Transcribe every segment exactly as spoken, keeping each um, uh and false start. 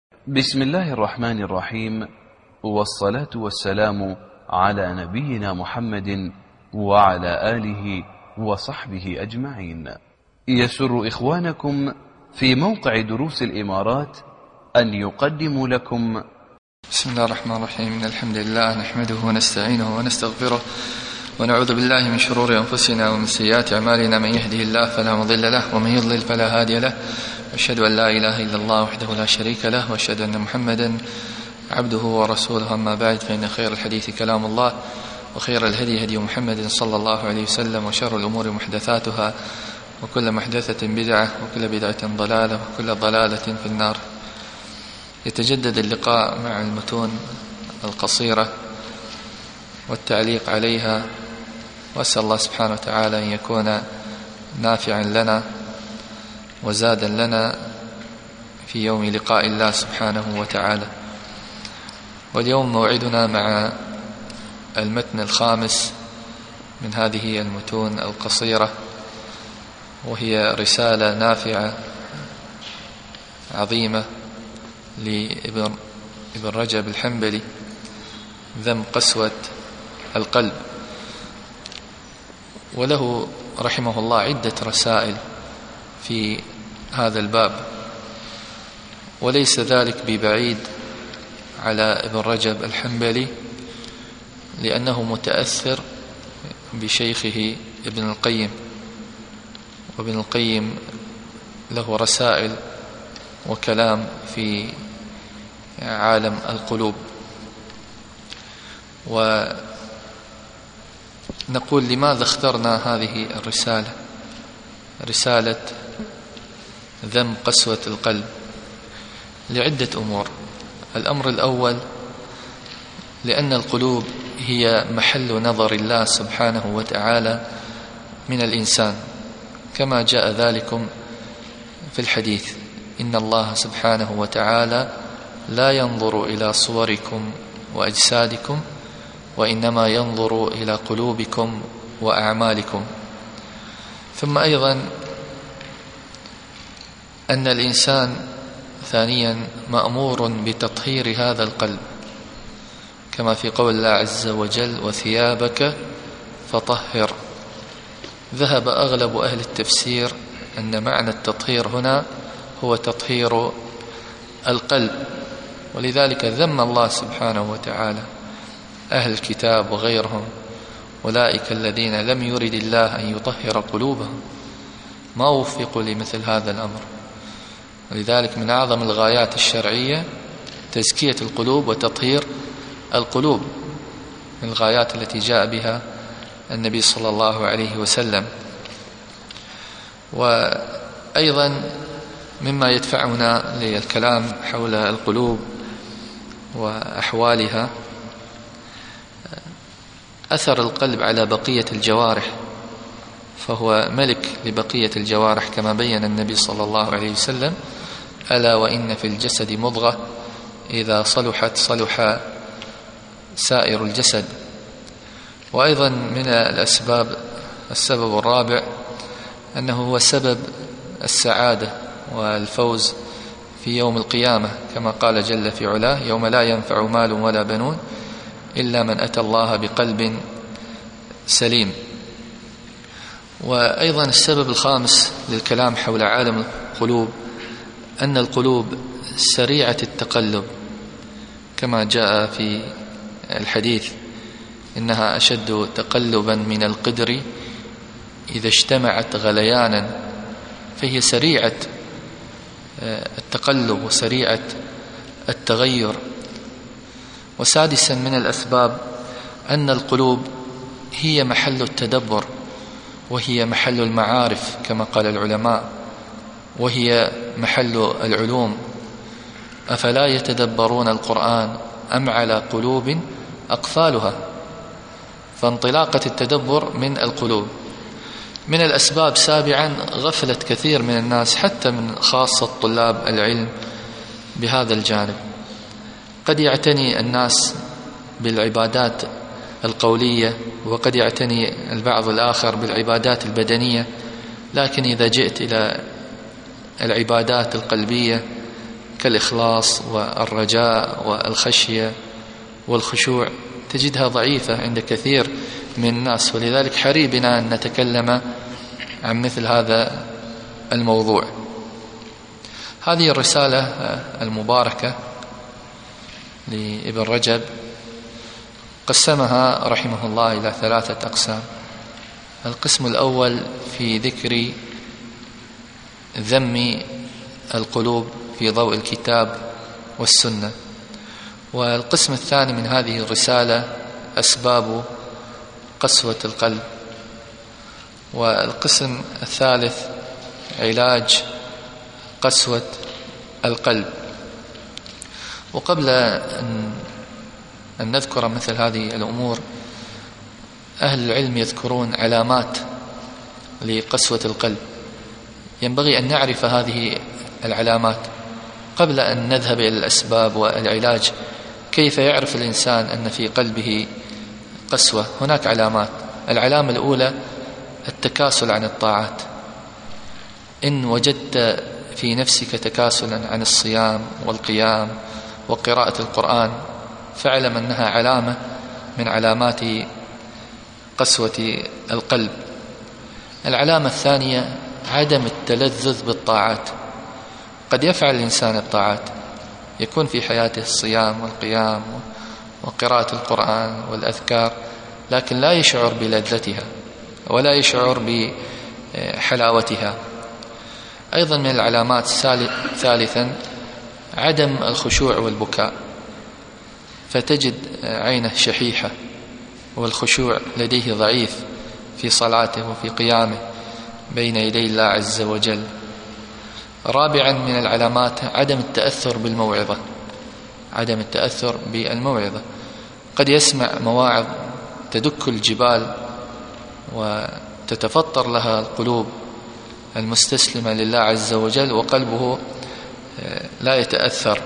بسم الله الرحمن الرحيم، والصلاة والسلام على نبينا محمد وعلى آله وصحبه أجمعين. يسر إخوانكم في موقع دروس الإمارات أن يقدموا لكم بسم الله الرحمن الرحيم. إن الحمد لله نحمده ونستعينه ونستغفره ونعوذ بالله من شرور أنفسنا ومن سيئات أعمالنا. من يهده الله فلا مضل له ومن يضلل فلا هادي له، وأشهد أن لا إله إلا الله وحده لا شريك له، وأشهد أن محمدا عبده ورسوله. أما بعد، فإن خير الحديث كلام الله، وخير الهدي هدي محمد صلى الله عليه وسلم، وشر الأمور محدثاتها، وكل محدثة بدعة، وكل بدعة ضلالة، وكل ضلالة في النار. يتجدد اللقاء مع المتون القصيرة والتعليق عليها، وأسأل الله سبحانه وتعالى أن يكون نافعا لنا وزادا لنا في يوم لقاء الله سبحانه وتعالى. واليوم موعدنا مع المتن الخامس من هذه المتون القصيرة، وهي رسالة نافعة عظيمة لابن ابن رجب الحنبلي، ذم قسوة القلب. وله رحمه الله عدة رسائل في هذا الباب، وليس ذلك ببعيد على ابن رجب الحنبلي، لأنه متأثر بشيخه ابن القيم، وابن القيم له رسائل وكلام في عالم القلوب. ونقول لماذا اخترنا هذه الرسالة، رسالة ذم قسوة القلب؟ لعدة أمور. الأمر الأول، لأن القلوب هي محل نظر الله سبحانه وتعالى من الإنسان، كما جاء ذلكم في الحديث: إن الله سبحانه وتعالى لا ينظر إلى صوركم وأجسادكم، وإنما ينظر إلى قلوبكم وأعمالكم. ثم أيضا أن الإنسان ثانيا مأمور بتطهير هذا القلب، كما في قول الله عز وجل: وثيابك فطهر. ذهب أغلب أهل التفسير أن معنى التطهير هنا هو تطهير القلب، ولذلك ذم الله سبحانه وتعالى أهل الكتاب وغيرهم: أولئك الذين لم يرد الله أن يطهر قلوبهم، ما وفقوا لمثل هذا الأمر. ولذلك من أعظم الغايات الشرعية تزكية القلوب وتطهير القلوب، من الغايات التي جاء بها النبي صلى الله عليه وسلم. وأيضا مما يدفعنا للكلام حول القلوب وأحوالها أثر القلب على بقية الجوارح، فهو ملك لبقية الجوارح، كما بين النبي صلى الله عليه وسلم: ألا وإن في الجسد مضغة إذا صلحت صلح سائر الجسد. وأيضا من الأسباب السبب الرابع أنه هو سبب السعادة والفوز في يوم القيامة، كما قال جل في علاه: يوم لا ينفع مال ولا بنون إلا من أتى الله بقلب سليم. وأيضا السبب الخامس للكلام حول عالم القلوب أن القلوب سريعة التقلب، كما جاء في الحديث: إنها أشد تقلبا من القدر إذا اجتمعت غليانا. فهي سريعة التقلب وسريعة التغير. وسادسا من الأسباب أن القلوب هي محل التدبر، وهي محل المعارف كما قال العلماء، وهي محل العلوم. أفلا يتدبرون القرآن أم على قلوب أقفالها؟ فانطلاقة التدبر من القلوب. من الأسباب سابعا غفلة كثير من الناس، حتى من خاصة طلاب العلم، بهذا الجانب. قد يعتني الناس بالعبادات القولية، وقد يعتني البعض الآخر بالعبادات البدنية، لكن إذا جئت إلى العبادات القلبية كالإخلاص والرجاء والخشية والخشوع تجدها ضعيفة عند كثير من الناس، ولذلك حري بنا أن نتكلم عن مثل هذا الموضوع. هذه الرسالة المباركة لابن رجب قسمها رحمه الله إلى ثلاثة أقسام. القسم الأول في ذكر ذم القلوب في ضوء الكتاب والسنة، والقسم الثاني من هذه الرسالة أسباب قسوة القلب، والقسم الثالث علاج قسوة القلب. وقبل أن أن نذكر مثل هذه الأمور، أهل العلم يذكرون علامات لقسوة القلب، ينبغي أن نعرف هذه العلامات قبل أن نذهب إلى الأسباب والعلاج. كيف يعرف الإنسان أن في قلبه قسوة؟ هناك علامات. العلامة الأولى التكاسل عن الطاعات. إن وجدت في نفسك تكاسلا عن الصيام والقيام وقراءة القرآن فاعلم أنها علامة من علامات قسوة القلب. العلامة الثانية عدم التلذذ بالطاعات. قد يفعل الإنسان الطاعات، يكون في حياته الصيام والقيام وقراءة القرآن والأذكار، لكن لا يشعر بلذتها ولا يشعر بحلاوتها. أيضا من العلامات ثالثا عدم الخشوع والبكاء، فتجد عينه شحيحة والخشوع لديه ضعيف في صلاته وفي قيامه بين يدي الله عز وجل. رابعا من العلامات عدم التأثر بالموعظة. عدم التأثر بالموعظة، قد يسمع مواعظ تدك الجبال وتتفطر لها القلوب المستسلمة لله عز وجل وقلبه لا يتأثر.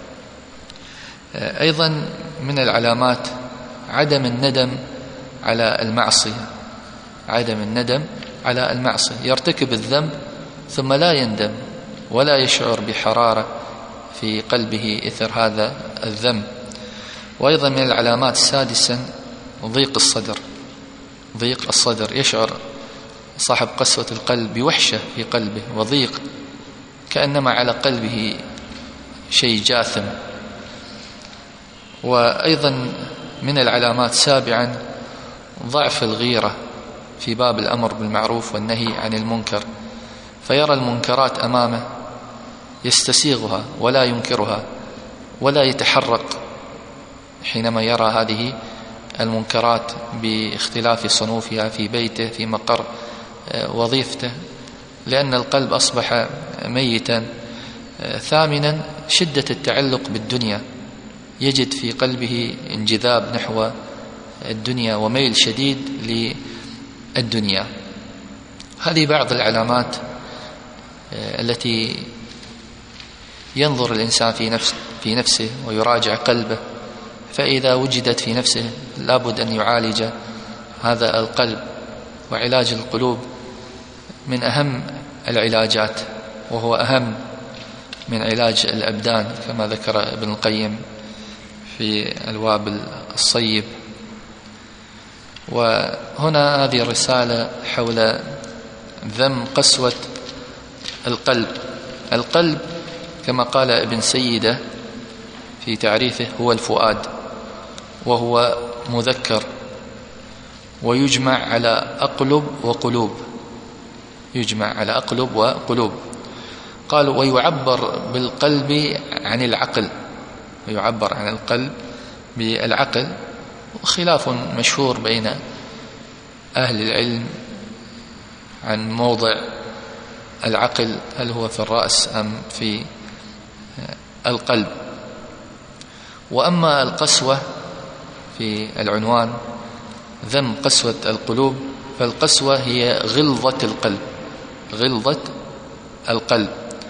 أيضا من العلامات عدم الندم على المعصية. عدم الندم على المعصية، يرتكب الذنب ثم لا يندم ولا يشعر بحرارة في قلبه إثر هذا الذنب. وأيضا من العلامات سادسا ضيق الصدر. ضيق الصدر، يشعر صاحب قسوة القلب بوحشة في قلبه وضيق، كأنما على قلبه شيء جاثم. وأيضا من العلامات سابعا ضعف الغيرة في باب الأمر بالمعروف والنهي عن المنكر، فيرى المنكرات أمامه يستسيغها ولا ينكرها ولا يتحرق حينما يرى هذه المنكرات باختلاف صنوفها في بيته في مقر وظيفته، لأن القلب أصبح ميتا. ثامنا شدة التعلق بالدنيا، يجد في قلبه انجذاب نحو الدنيا وميل شديد للدنيا. هذه بعض العلامات التي ينظر الإنسان في نفس في نفسه ويراجع قلبه، فإذا وجدت في نفسه لابد أن يعالج هذا القلب. وعلاج القلوب من أهم العلاجات، وهو أهم من علاج الأبدان كما ذكر ابن القيم في الوابل الصيب. وهنا هذه الرسالة حول ذم قسوة القلب. القلب كما قال ابن سيدة في تعريفه هو الفؤاد، وهو مذكر ويجمع على أقلب وقلوب. يجمع على أقلب وقلوب. قالوا ويعبر بالقلب عن العقل، ويعبر عن القلب بالعقل. وخلاف مشهور بين أهل العلم عن موضع العقل، هل هو في الرأس أم في القلب. وأما القسوة في العنوان ذم قسوة القلوب، فالقسوة هي غلظة القلب. غلظة القلب.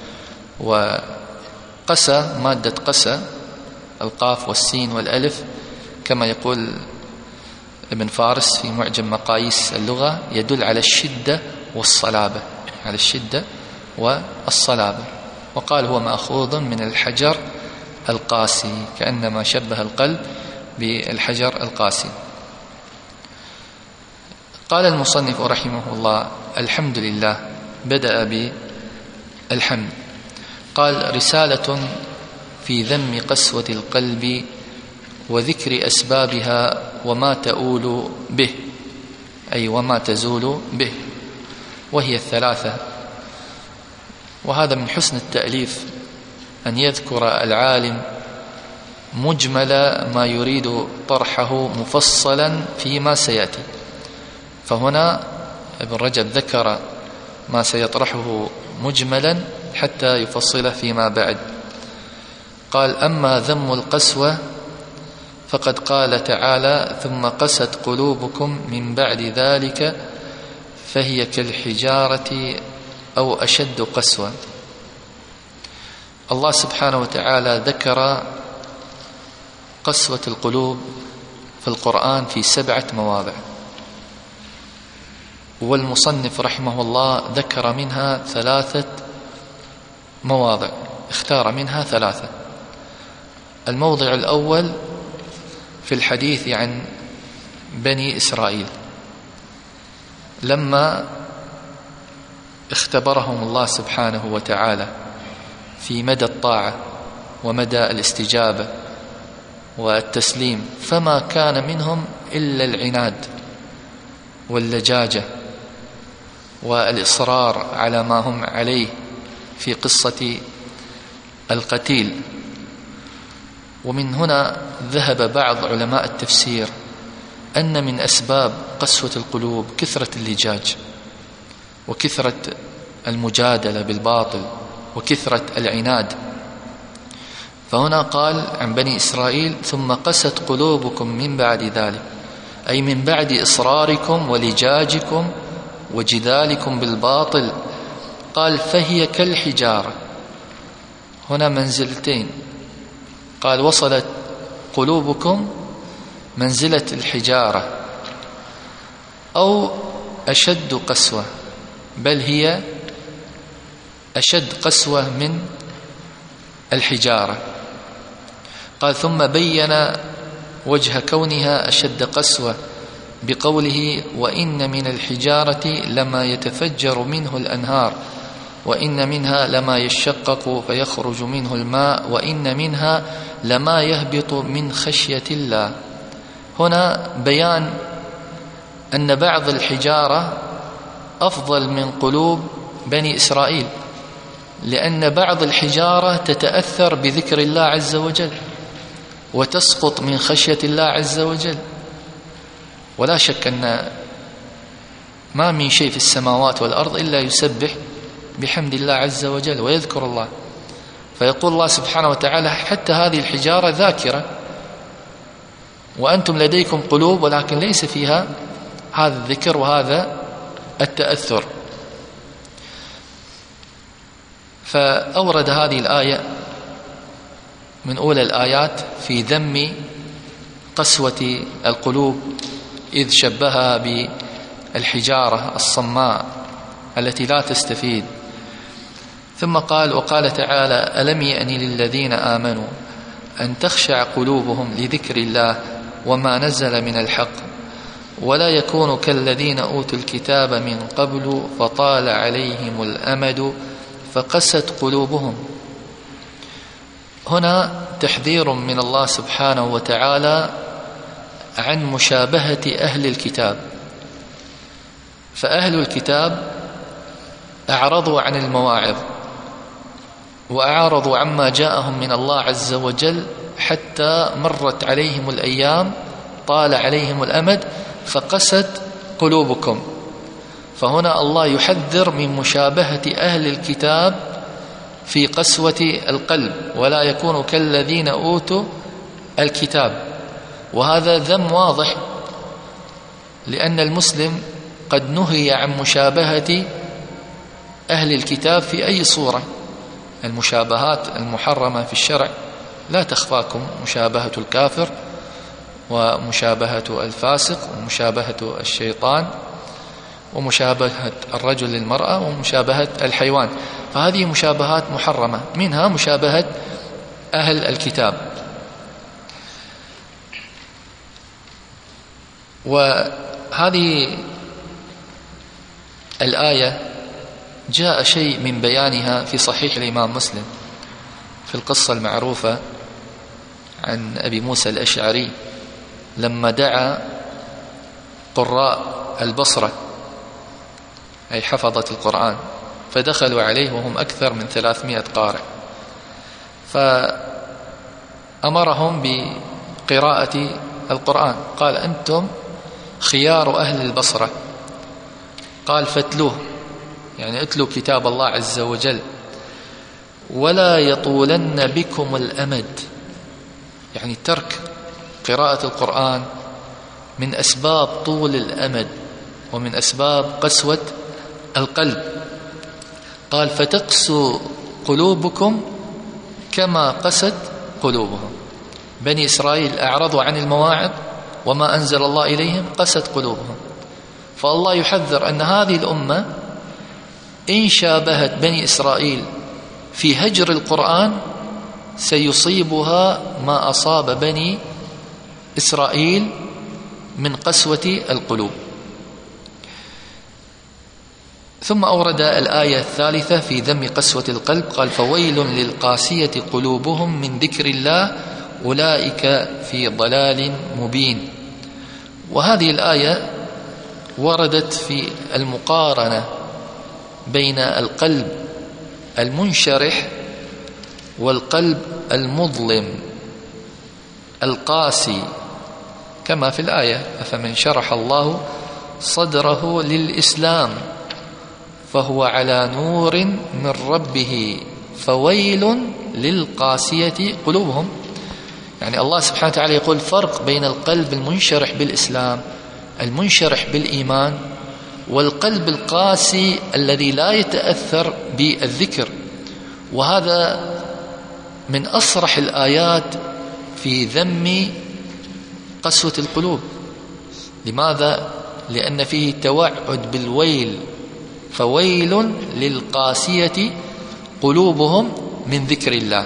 وقسى مادة قسى القاف والسين والألف كما يقول ابن فارس في معجم مقاييس اللغة يدل على الشدة والصلابة، على الشدة والصلابة. وقال هو مأخوذ من الحجر القاسي، كأنما شبه القلب بالحجر القاسي. قال المصنف رحمه الله: الحمد لله. بدأ بالحمد. قال: رسالة في ذم قسوة القلب وذكر أسبابها وما تؤول به، أي وما تزول به، وهي الثلاثة. وهذا من حسن التأليف أن يذكر العالم مجمل ما يريد طرحه مفصلا فيما سيأتي. فهنا ابن رجب ذكر ما سيطرحه مجملا حتى يفصله فيما بعد. قال: أما ذم القسوة فقد قال تعالى: ثم قست قلوبكم من بعد ذلك فهي كالحجارة أو أشد قسوة. الله سبحانه وتعالى ذكر قسوة القلوب في القرآن في سبعة مواضع، والمصنف رحمه الله ذكر منها ثلاثة مواضع، اختار منها ثلاثة. الموضع الأول في الحديث عن بني إسرائيل لما اختبرهم الله سبحانه وتعالى في مدى الطاعة ومدى الاستجابة والتسليم، فما كان منهم إلا العناد واللجاجة والإصرار على ما هم عليه في قصة القتيل. ومن هنا ذهب بعض علماء التفسير أن من أسباب قسوة القلوب كثرة اللجاج وكثرة المجادلة بالباطل وكثرة العناد. فهنا قال عن بني إسرائيل: ثم قست قلوبكم من بعد ذلك، أي من بعد إصراركم ولجاجكم وجدالكم بالباطل. قال: فهي كالحجارة. هنا منزلتين، قال: وصلت قلوبكم منزلة الحجارة أو أشد قسوة، بل هي أشد قسوة من الحجارة. قال: ثم بين وجه كونها أشد قسوة بقوله: وإن من الحجارة لما يتفجر منه الأنهار، وإن منها لما يشقق فيخرج منه الماء، وإن منها لما يهبط من خشية الله. هنا بيان أن بعض الحجارة أفضل من قلوب بني إسرائيل، لأن بعض الحجارة تتأثر بذكر الله عز وجل وتسقط من خشية الله عز وجل. ولا شك أن ما من شيء في السماوات والأرض إلا يسبح بحمد الله عز وجل ويذكر الله. فيقول الله سبحانه وتعالى: حتى هذه الحجارة ذاكرة، وأنتم لديكم قلوب ولكن ليس فيها هذا الذكر وهذا التأثر. فأورد هذه الآية من أولى الآيات في ذم قسوة القلوب، إذ شبهها بالحجارة الصماء التي لا تستفيد. ثم قال: وقال تعالى: ألم يأن للذين آمنوا أن تخشع قلوبهم لذكر الله وما نزل من الحق ولا يكونوا كالذين أوتوا الكتاب من قبل فطال عليهم الأمد فقست قلوبهم. هنا تحذير من الله سبحانه وتعالى عن مشابهة أهل الكتاب. فأهل الكتاب أعرضوا عن المواعظ وأعرضوا عما جاءهم من الله عز وجل حتى مرت عليهم الأيام، طال عليهم الأمد فقست قلوبكم. فهنا الله يحذر من مشابهة أهل الكتاب في قسوة القلب، ولا يكونوا كالذين أوتوا الكتاب. وهذا ذم واضح، لأن المسلم قد نهي عن مشابهة أهل الكتاب في أي صورة. المشابهات المحرمة في الشرع لا تخفاكم: مشابهة الكافر ومشابهة الفاسق ومشابهة الشيطان ومشابهة الرجل للمرأة ومشابهة الحيوان، فهذه مشابهات محرمة، منها مشابهة أهل الكتاب. وهذه الآية جاء شيء من بيانها في صحيح الإمام مسلم في القصة المعروفة عن أبي موسى الأشعري لما دعا قراء البصرة أي حفظة القرآن، فدخلوا عليه وهم أكثر من ثلاثمائة قارئ، فأمرهم بقراءة القرآن، قال أنتم خيار أهل البصرة، قال فتلوه يعني اتلوا كتاب الله عز وجل، ولا يطولن بكم الأمد، يعني ترك قراءة القرآن من أسباب طول الأمد ومن أسباب قسوة القلب. قال فتقسو قلوبكم كما قست قلوبهم. بني إسرائيل أعرضوا عن المواعظ وما أنزل الله إليهم قست قلوبهم، فالله يحذر أن هذه الأمة إن شابهت بني إسرائيل في هجر القرآن سيصيبها ما أصاب بني إسرائيل من قسوة القلوب. ثم أورد الآية الثالثة في ذم قسوة القلب، قال فويل للقاسية قلوبهم من ذكر الله أولئك في ضلال مبين. وهذه الآية وردت في المقارنة بين القلب المنشرح والقلب المظلم القاسي، كما في الآية أفمن شرح الله صدره للإسلام فهو على نور من ربه فويل للقاسية قلوبهم. يعني الله سبحانه وتعالى يقول فرق بين القلب المنشرح بالإسلام المنشرح بالإيمان والقلب القاسي الذي لا يتأثر بالذكر. وهذا من أصرح الآيات في ذم قسوة القلوب. لماذا؟ لأن فيه توعد بالويل، فويل للقاسية قلوبهم من ذكر الله.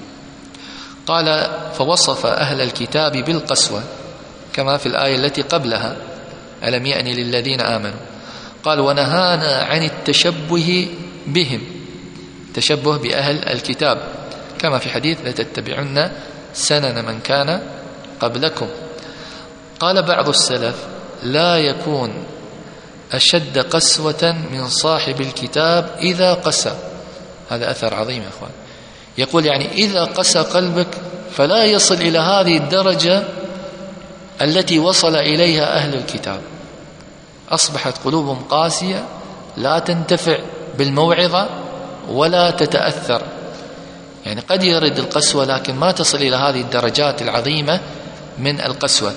قال فوصف أهل الكتاب بالقسوة كما في الآية التي قبلها ألم يأن للذين آمنوا، قال ونهانا عن التشبه بهم، تشبه بأهل الكتاب، كما في حديث لتتبعن سنن من كان قبلكم. قال بعض السلف لا يكون أشد قسوة من صاحب الكتاب إذا قسى. هذا أثر عظيم يا أخوان. يقول يعني إذا قسى قلبك فلا يصل إلى هذه الدرجة التي وصل إليها أهل الكتاب، أصبحت قلوبهم قاسية لا تنتفع بالموعظة ولا تتأثر. يعني قد يرد القسوة لكن ما تصل إلى هذه الدرجات العظيمة من القسوة.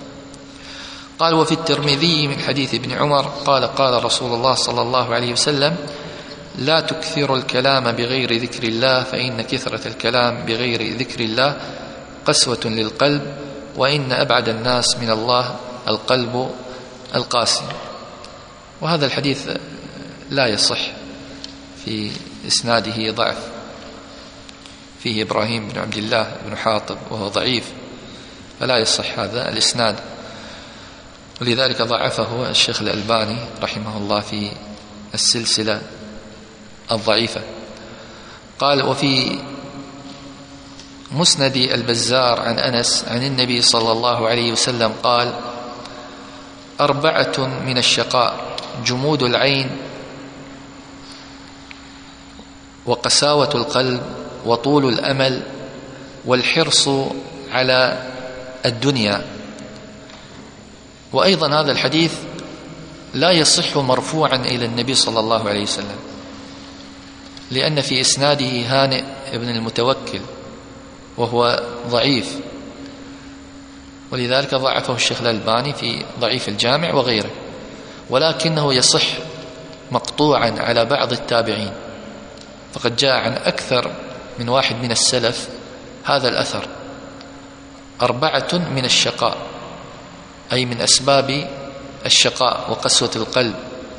قال وفي الترمذي من حديث ابن عمر قال قال رسول الله صلى الله عليه وسلم لا تكثروا الكلام بغير ذكر الله فإن كثرة الكلام بغير ذكر الله قسوة للقلب وإن أبعد الناس من الله القلب القاسي. وهذا الحديث لا يصح، في إسناده ضعف، فيه إبراهيم بن عبد الله بن حاطب وهو ضعيف، فلا يصح هذا الإسناد، ولذلك ضعفه الشيخ الألباني رحمه الله في السلسلة الضعيفة. قال وفي مسند البزار عن أنس عن النبي صلى الله عليه وسلم قال أربعة من الشقاء جمود العين وقساوة القلب وطول الأمل والحرص على الدنيا. وأيضا هذا الحديث لا يصح مرفوعا إلى النبي صلى الله عليه وسلم، لأن في إسناده هانئ ابن المتوكل وهو ضعيف، ولذلك ضعفه الشيخ الألباني في ضعيف الجامع وغيره. ولكنه يصح مقطوعا على بعض التابعين، فقد جاء عن أكثر من واحد من السلف هذا الأثر، أربعة من الشقاء، أي من أسباب الشقاء وقسوة القلب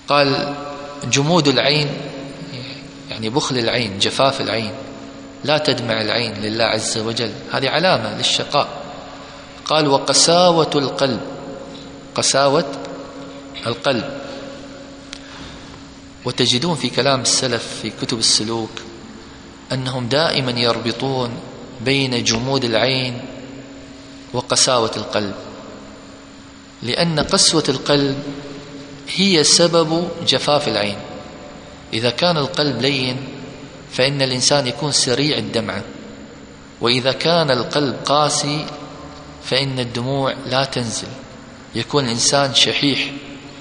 قال جمود العين يعني بخل العين، جفاف العين، لا تدمع العين لله عز وجل، هذه علامة للشقاء. قال وقساوة القلب، قساوة القلب. وتجدون في كلام السلف في كتب السلوك أنهم دائما يربطون بين جمود العين وقساوة القلب، لأن قسوة القلب هي سبب جفاف العين. إذا كان القلب لين فإن الإنسان يكون سريع الدمعة، وإذا كان القلب قاسي فإن الدموع لا تنزل، يكون الإنسان شحيح.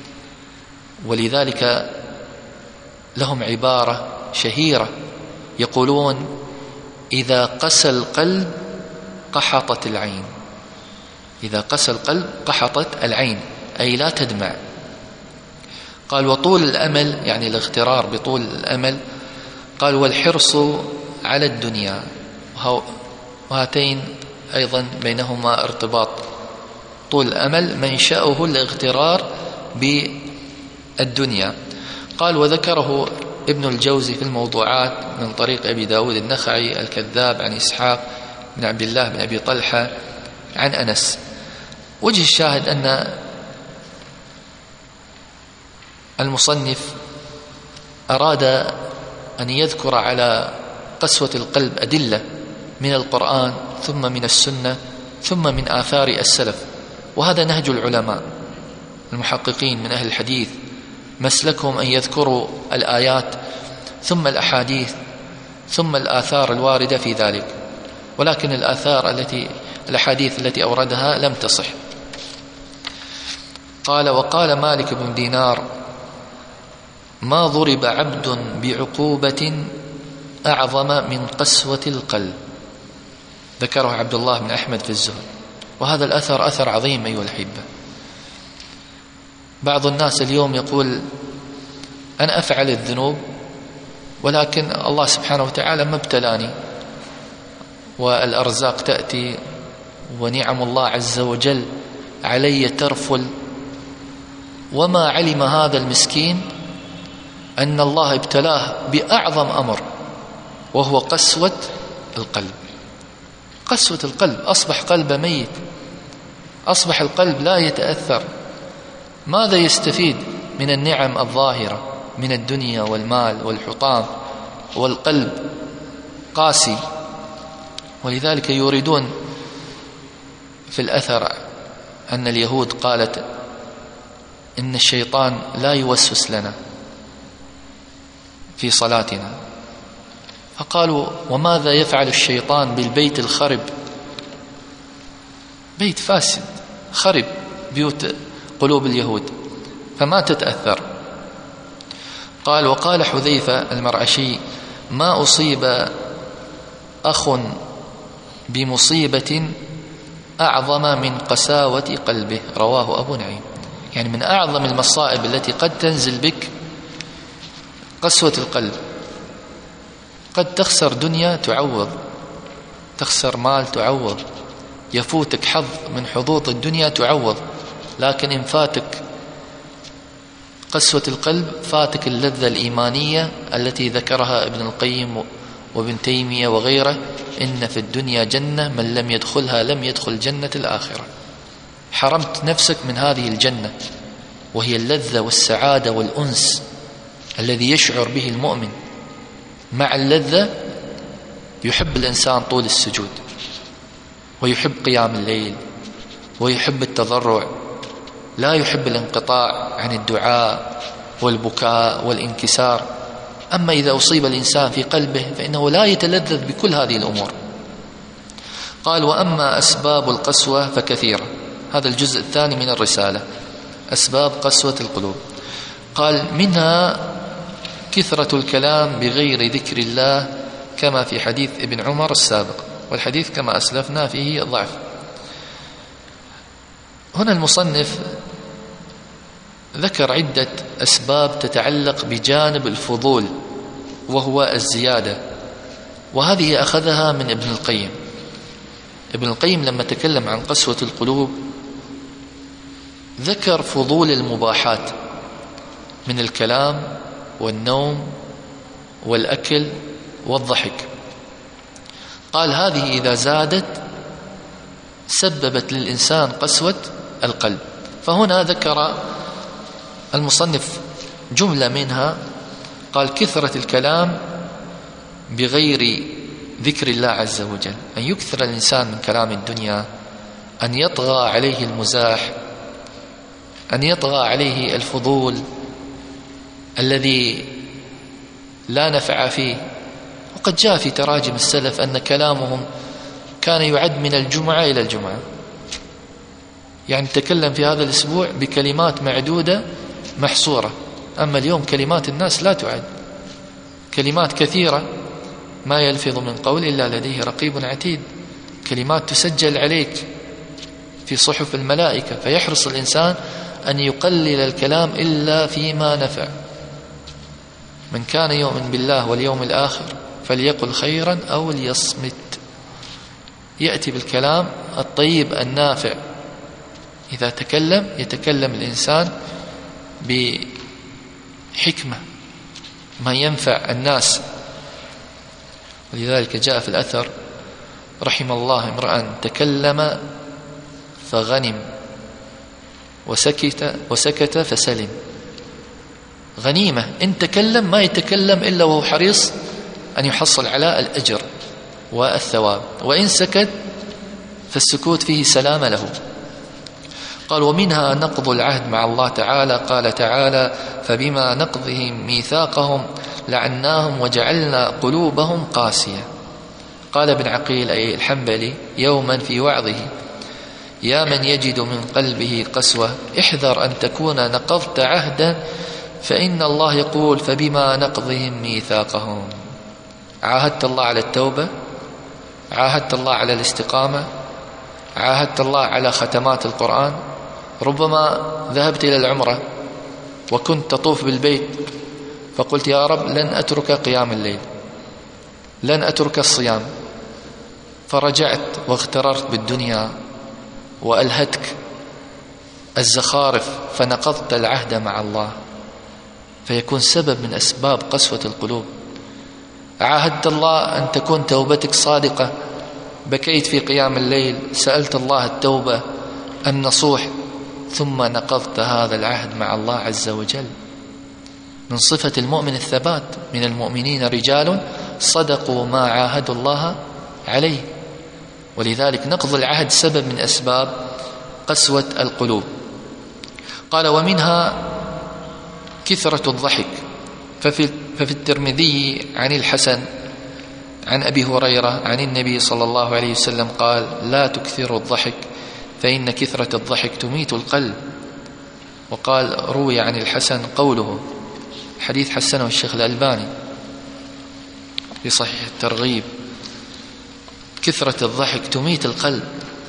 ولذلك لهم عبارة شهيرة يقولون إذا قسى القلب قحطت العين، إذا قسى القلب قحطت العين، أي لا تدمع. قال وطول الأمل يعني الاغترار بطول الأمل. قال والحرص على الدنيا، وهاتين أيضا بينهما ارتباط. طول الأمل منشأه الاغترار بالدنيا. قال وذكره ابن الجوزي في الموضوعات من طريق أبي داود النخعي الكذاب عن إسحاق بن عبد الله بن أبي طلحة عن أنس. وجه الشاهد أن المصنف أراد أن يذكر على قسوة القلب أدلة من القرآن ثم من السنة ثم من آثار السلف، وهذا نهج العلماء المحققين من أهل الحديث، مسلكهم أن يذكروا الآيات ثم الأحاديث ثم الآثار الواردة في ذلك. ولكن الآثار التي الأحاديث التي أوردها لم تصح. قال وقال مالك بن دينار ما ضرب عبد بعقوبة أعظم من قسوة القلب، ذكره عبد الله بن أحمد في الزهد. وهذا الأثر أثر عظيم أيها الأحبة. بعض الناس اليوم يقول أنا أفعل الذنوب ولكن الله سبحانه وتعالى ما ابتلاني، والأرزاق تأتي ونعم الله عز وجل علي ترفل. وما علم هذا المسكين أن الله ابتلاه بأعظم أمر، وهو قسوة القلب. قسوة القلب، أصبح قلبه ميت، أصبح القلب لا يتأثر. ماذا يستفيد من النعم الظاهرة من الدنيا والمال والحطام والقلب قاسي؟ ولذلك يريدون في الأثر أن اليهود قالت إن الشيطان لا يوسوس لنا في صلاتنا، فقالوا وماذا يفعل الشيطان بالبيت الخرب؟ بيت فاسد خرب، بيوت قلوب اليهود، فما تتأثر. قال وقال حذيفة المرعشي ما أصيب أخ بمصيبة أعظم من قساوة قلبه، رواه أبو نعيم. يعني من أعظم المصائب التي قد تنزل بك قسوة القلب. قد تخسر دنيا تعوض، تخسر مال تعوض، يفوتك حظ من حظوظ الدنيا تعوض، لكن إن فاتك قسوة القلب فاتك اللذة الإيمانية التي ذكرها ابن القيم وابن تيمية وغيره، إن في الدنيا جنة من لم يدخلها لم يدخل جنة الآخرة. حرمت نفسك من هذه الجنة، وهي اللذة والسعادة والأنس الذي يشعر به المؤمن. مع اللذة يحب الإنسان طول السجود، ويحب قيام الليل، ويحب التضرع، لا يحب الانقطاع عن الدعاء والبكاء والانكسار. أما إذا أصيب الإنسان في قلبه فإنه لا يتلذذ بكل هذه الأمور. قال وأما أسباب القسوة فكثيرة. هذا الجزء الثاني من الرسالة، أسباب قسوة القلوب. قال منها كثرة الكلام بغير ذكر الله كما في حديث ابن عمر السابق، والحديث كما أسلفنا فيه ضعف. هنا المصنف ذكر عدة أسباب تتعلق بجانب الفضول وهو الزيادة، وهذه أخذها من ابن القيم. ابن القيم لما تكلم عن قسوة القلوب ذكر فضول المباحات من الكلام والنوم والأكل والضحك. قال هذه إذا زادت سببت للإنسان قسوة القلب. فهنا ذكر المصنف جملة منها، قال كثرة الكلام بغير ذكر الله عز وجل، أن يكثر الإنسان من كلام الدنيا، أن يطغى عليه المزاح، أن يطغى عليه الفضول الذي لا نفع فيه. وقد جاء في تراجم السلف أن كلامهم كان يعد من الجمعة إلى الجمعة، يعني تكلم في هذا الأسبوع بكلمات معدودة محصورة، أما اليوم كلمات الناس لا تعد، كلمات كثيرة، ما يلفظ من قول إلا لديه رقيب عتيد، كلمات تسجل عليك في صحف الملائكة. فيحرص الإنسان أن يقلل الكلام إلا فيما نفع. من كان يؤمن بالله واليوم الآخر فليقل خيرا أو ليصمت. يأتي بالكلام الطيب النافع. إذا تكلم يتكلم الإنسان بحكمة ما ينفع الناس. ولذلك جاء في الأثر رحم الله امرأ تكلم فغنم وسكت وسكت فسلم. غنيمة إن تكلم، ما يتكلم إلا وهو حريص أن يحصل على الأجر والثواب، وإن سكت فالسكوت فيه سلامة له. قال ومنها نقض العهد مع الله تعالى. قال تعالى فبما نقضهم ميثاقهم لعناهم وجعلنا قلوبهم قاسية. قال ابن عقيل أي الحنبلي يوما في وعظه يا من يجد من قلبه قسوة احذر أن تكون نقضت عهدا، فإن الله يقول فبما نقضهم ميثاقهم. عاهدت الله على التوبة، عاهدت الله على الاستقامة، عاهدت الله على ختمات القرآن. ربما ذهبت إلى العمرة وكنت تطوف بالبيت فقلت يا رب لن أترك قيام الليل، لن أترك الصيام، فرجعت واغتررت بالدنيا وألهتك الزخارف فنقضت العهد مع الله، فيكون سبب من أسباب قسوة القلوب. عاهدت الله أن تكون توبتك صادقة، بكيت في قيام الليل، سألت الله التوبة النصوح، ثم نقضت هذا العهد مع الله عز وجل. من صفة المؤمن الثبات، من المؤمنين رجال صدقوا ما عاهدوا الله عليه. ولذلك نقض العهد سبب من أسباب قسوة القلوب. قال ومنها كثرة الضحك. ففي, ففي الترمذي عن الحسن عن أبي هريرة عن النبي صلى الله عليه وسلم قال لا تكثروا الضحك فإن كثرة الضحك تميت القلب. وقال روي عن الحسن قوله، حديث حسنه الشيخ الألباني في صحيح الترغيب، كثرة الضحك تميت القلب.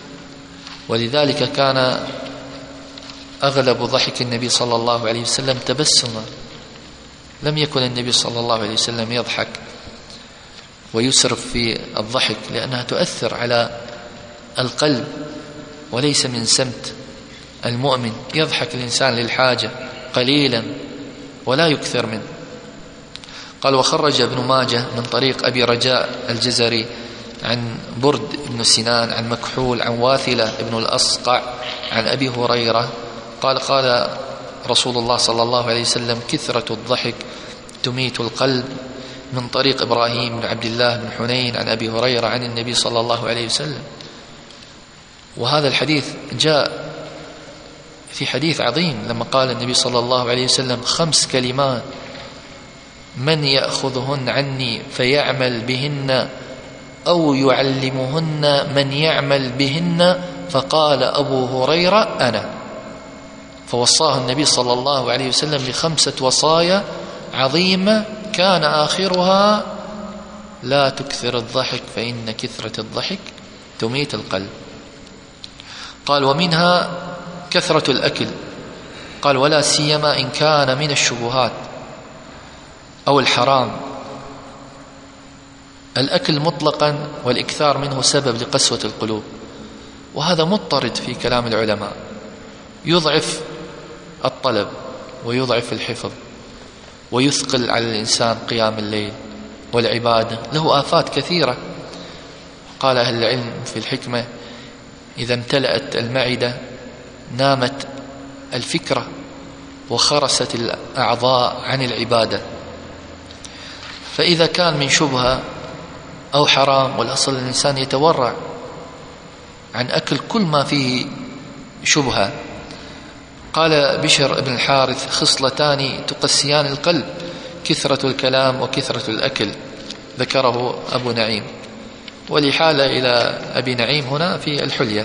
ولذلك كان أغلب ضحك النبي صلى الله عليه وسلم تبسما، لم يكن النبي صلى الله عليه وسلم يضحك ويسرف في الضحك، لأنها تؤثر على القلب وليس من سمت المؤمن. يضحك الإنسان للحاجة قليلا ولا يكثر منه. قال وخرج ابن ماجه من طريق أبي رجاء الجزري عن برد بن سنان عن مكحول عن واثلة بن الأصقع عن أبي هريرة قال قال رسول الله صلى الله عليه وسلم كثرة الضحك تميت القلب. من طريق إبراهيم بن عبد الله بن حنين عن أبي هريرة عن النبي صلى الله عليه وسلم. وهذا الحديث جاء في حديث عظيم لما قال النبي صلى الله عليه وسلم خمس كلمات من يأخذهن عني فيعمل بهن أو يعلمهن من يعمل بهن، فقال أبو هريرة أنا. فوصاه النبي صلى الله عليه وسلم بخمسة وصايا عظيمة كان آخرها لا تكثر الضحك فإن كثرة الضحك تميت القلب. قال ومنها كثرة الأكل. قال ولا سيما إن كان من الشبهات أو الحرام. الأكل مطلقا والإكثار منه سبب لقسوة القلوب، وهذا مضطرد في كلام العلماء، يضعف الطلب ويضعف الحفظ. ويثقل على الإنسان قيام الليل والعبادة، له آفات كثيرة. قال أهل العلم في الحكمة: إذا امتلأت المعدة نامت الفكرة وخرست الأعضاء عن العبادة. فإذا كان من شبهة أو حرام، والأصل الإنسان يتورع عن أكل كل ما فيه شبهة. قال بشر بن الحارث: خصلتان تقسيان القلب، كثرة الكلام وكثرة الأكل. ذكره أبو نعيم، والإحالة إلى أبي نعيم هنا في الحلية.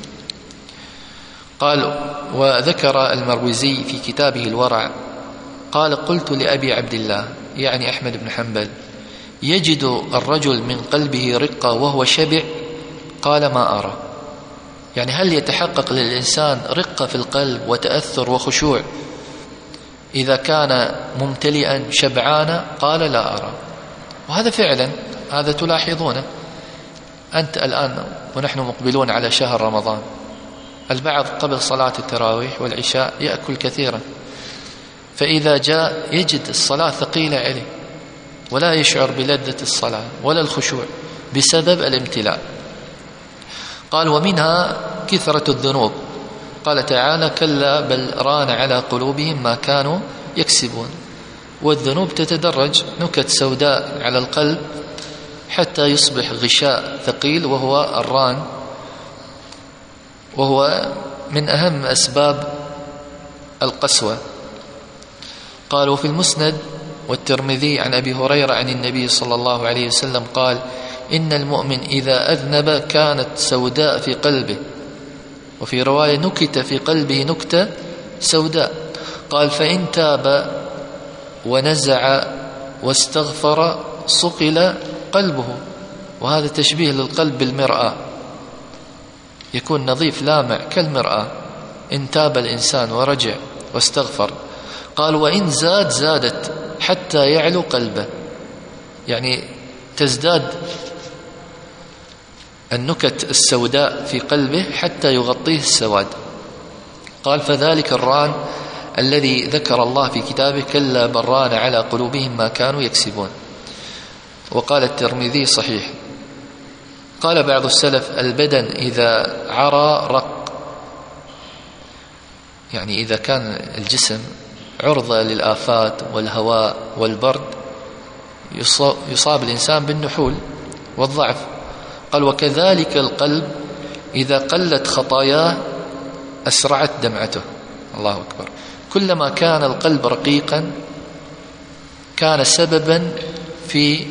قال: وذكر المروزي في كتابه الورع قال: قلت لأبي عبد الله يعني أحمد بن حنبل: يجد الرجل من قلبه رقة وهو شبع؟ قال: ما أرى. يعني هل يتحقق للإنسان رقة في القلب وتأثر وخشوع إذا كان ممتلئا شبعانا؟ قال: لا أرى. وهذا فعلا هذا تلاحظونه أنت الآن ونحن مقبلون على شهر رمضان، البعض قبل صلاة التراويح والعشاء يأكل كثيرا، فإذا جاء يجد الصلاة ثقيلة عليه ولا يشعر بلذة الصلاة ولا الخشوع بسبب الامتلاء. قال: ومنها كثرة الذنوب. قال تعالى: كلا بل ران على قلوبهم ما كانوا يكسبون. والذنوب تتدرج، نكت سوداء على القلب حتى يصبح غشاء ثقيل وهو الران، وهو من أهم أسباب القسوة. قالوا في المسند والترمذي عن أبي هريرة عن النبي صلى الله عليه وسلم قال: إن المؤمن إذا أذنب كانت سوداء في قلبه، وفي رواية نكت في قلبه نكتة سوداء. قال: فإن تاب ونزع واستغفر صقل قلبه. وهذا تشبيه للقلب بالمرآة، يكون نظيف لامع كالمرآة إن تاب الإنسان ورجع واستغفر. قال: وإن زاد زادت حتى يعلو قلبه، يعني تزداد النكت السوداء في قلبه حتى يغطيه السواد. قال: فذلك الران الذي ذكر الله في كتابه: كلا بل ران على قلوبهم ما كانوا يكسبون. وقال الترمذي: صحيح. قال بعض السلف: البدن إذا عرى رق، يعني إذا كان الجسم عرضة للآفات والهواء والبرد يصاب الإنسان بالنحول والضعف. قال: وكذلك القلب إذا قلت خطاياه أسرعت دمعته. الله أكبر. كلما كان القلب رقيقا كان سببا في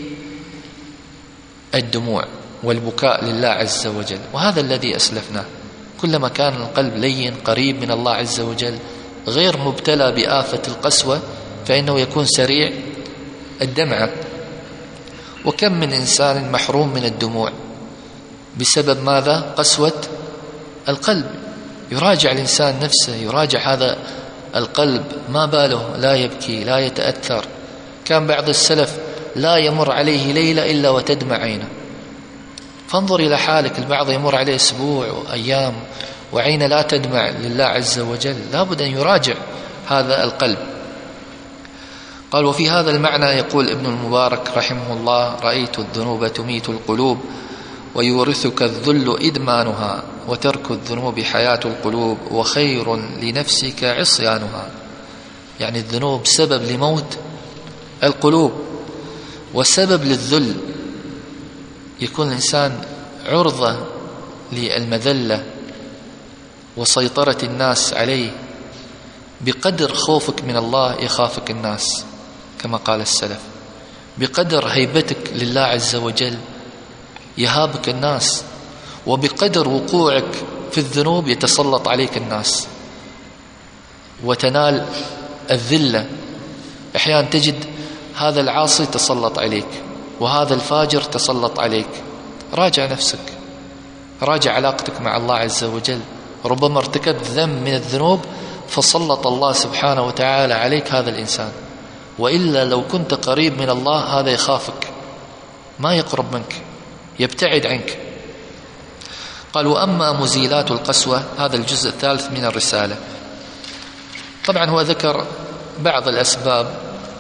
الدموع والبكاء لله عز وجل، وهذا الذي أسلفناه. كلما كان القلب لين قريب من الله عز وجل غير مبتلى بآفة القسوة فإنه يكون سريع الدمعة. وكم من إنسان محروم من الدموع بسبب ماذا؟ قسوة القلب. يراجع الإنسان نفسه، يراجع هذا القلب ما باله لا يبكي لا يتأثر. كان بعض السلف لا يمر عليه ليلة إلا وتدمع عينه. فانظر إلى حالك، البعض يمر عليه أسبوع وأيام وعينه لا تدمع لله عز وجل. لا بد أن يراجع هذا القلب. قال: وفي هذا المعنى يقول ابن المبارك رحمه الله: رأيت الذنوب تميت القلوب ويورثك الذل إدمانها، وترك الذنوب حياة القلوب، وخير لنفسك عصيانها. يعني الذنوب سبب لموت القلوب وسبب للذل، يكون الإنسان عرضة للمذلة وسيطرة الناس عليه. بقدر خوفك من الله يخافك الناس كما قال السلف، بقدر هيبتك لله عز وجل يهابك الناس، وبقدر وقوعك في الذنوب يتسلط عليك الناس وتنال الذلة. أحيانا تجد هذا العاصي تسلط عليك وهذا الفاجر تسلط عليك. راجع نفسك، راجع علاقتك مع الله عز وجل. ربما ارتكبت ذنب من الذنوب فسلط الله سبحانه وتعالى عليك هذا الإنسان، وإلا لو كنت قريب من الله هذا يخافك، ما يقرب منك، يبتعد عنك. قال: وأما مزيلات القسوة، هذا الجزء الثالث من الرسالة. طبعا هو ذكر بعض الأسباب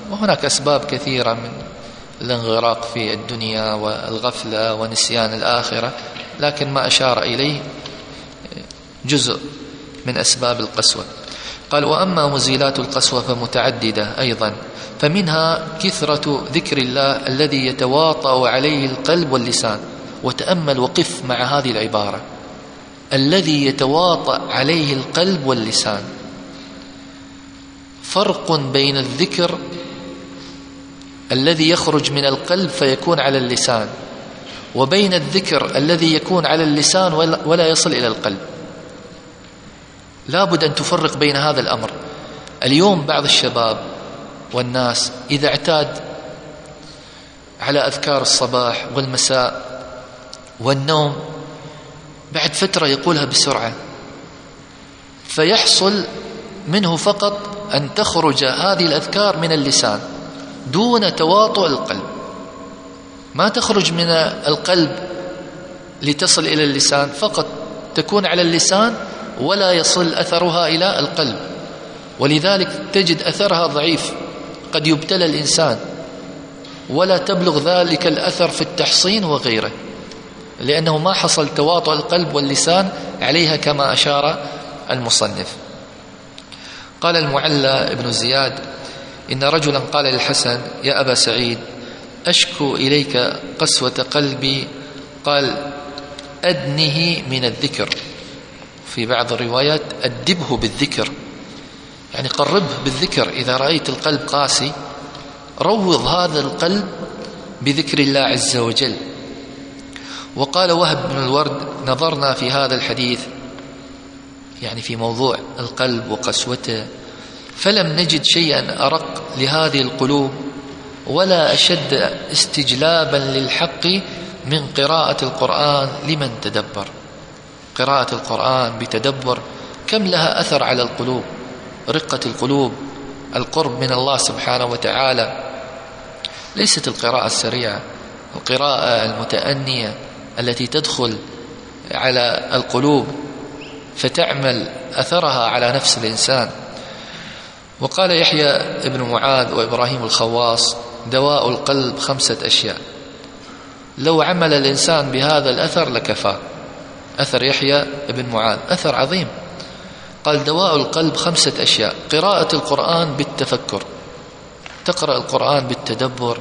وهناك أسباب كثيرة من الانغراق في الدنيا والغفلة ونسيان الآخرة، لكن ما أشار إليه جزء من أسباب القسوة. قال: وأما مزيلات القسوة فمتعددة أيضا، فمنها كثرة ذكر الله الذي يتواطأ عليه القلب واللسان. وتأمل وقف مع هذه العبارة: الذي يتواطأ عليه القلب واللسان. فرق بين الذكر الذي يخرج من القلب فيكون على اللسان، وبين الذكر الذي يكون على اللسان ولا يصل إلى القلب. لا بد أن تفرق بين هذا الأمر. اليوم بعض الشباب والناس إذا اعتاد على أذكار الصباح والمساء والنوم، بعد فترة يقولها بسرعة، فيحصل منه فقط أن تخرج هذه الأذكار من اللسان دون تواطؤ القلب، ما تخرج من القلب لتصل إلى اللسان، فقط تكون على اللسان ولا يصل أثرها إلى القلب. ولذلك تجد أثرها ضعيف، قد يبتلى الإنسان ولا تبلغ ذلك الأثر في التحصين وغيره، لأنه ما حصل تواطؤ القلب واللسان عليها كما أشار المصنف. قال المعلى ابن زياد: إن رجلا قال للحسن: يا أبا سعيد، أشكو إليك قسوة قلبي. قال: أدنه من الذكر. في بعض الروايات: أدبه بالذكر، يعني قربه بالذكر. إذا رأيت القلب قاسي روض هذا القلب بذكر الله عز وجل. وقال وهب بن الورد: نظرنا في هذا الحديث، يعني في موضوع القلب وقسوته، فلم نجد شيئا أرق لهذه القلوب ولا أشد استجلابا للحق من قراءة القرآن لمن تدبر. قراءة القرآن بتدبر كم لها أثر على القلوب، رقة القلوب، القرب من الله سبحانه وتعالى. ليست القراءة السريعة، القراءة المتأنية التي تدخل على القلوب فتعمل أثرها على نفس الإنسان. وقال يحيى ابن معاذ وإبراهيم الخواص: دواء القلب خمسة أشياء، لو عمل الإنسان بهذا الأثر لكفاه. أثر يحيى ابن معاذ أثر عظيم. قال: دواء القلب خمسة أشياء: قراءة القرآن بالتفكر، تقرأ القرآن بالتدبر،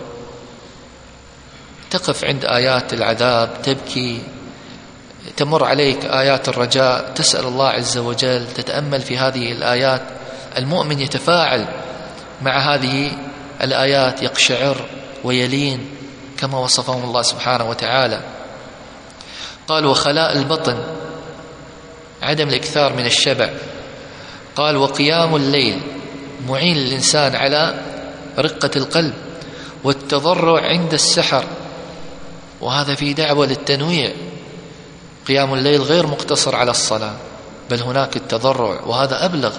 تقف عند آيات العذاب تبكي، تمر عليك آيات الرجاء تسأل الله عز وجل، تتأمل في هذه الآيات. المؤمن يتفاعل مع هذه الآيات، يقشعر ويلين كما وصفهم الله سبحانه وتعالى. قال: وخلاء البطن، عدم الإكثار من الشبع. قال: وقيام الليل، معين الإنسان على رقة القلب. والتضرع عند السحر، وهذا في دعوة للتنويع. قيام الليل غير مقتصر على الصلاة، بل هناك التضرع، وهذا أبلغ.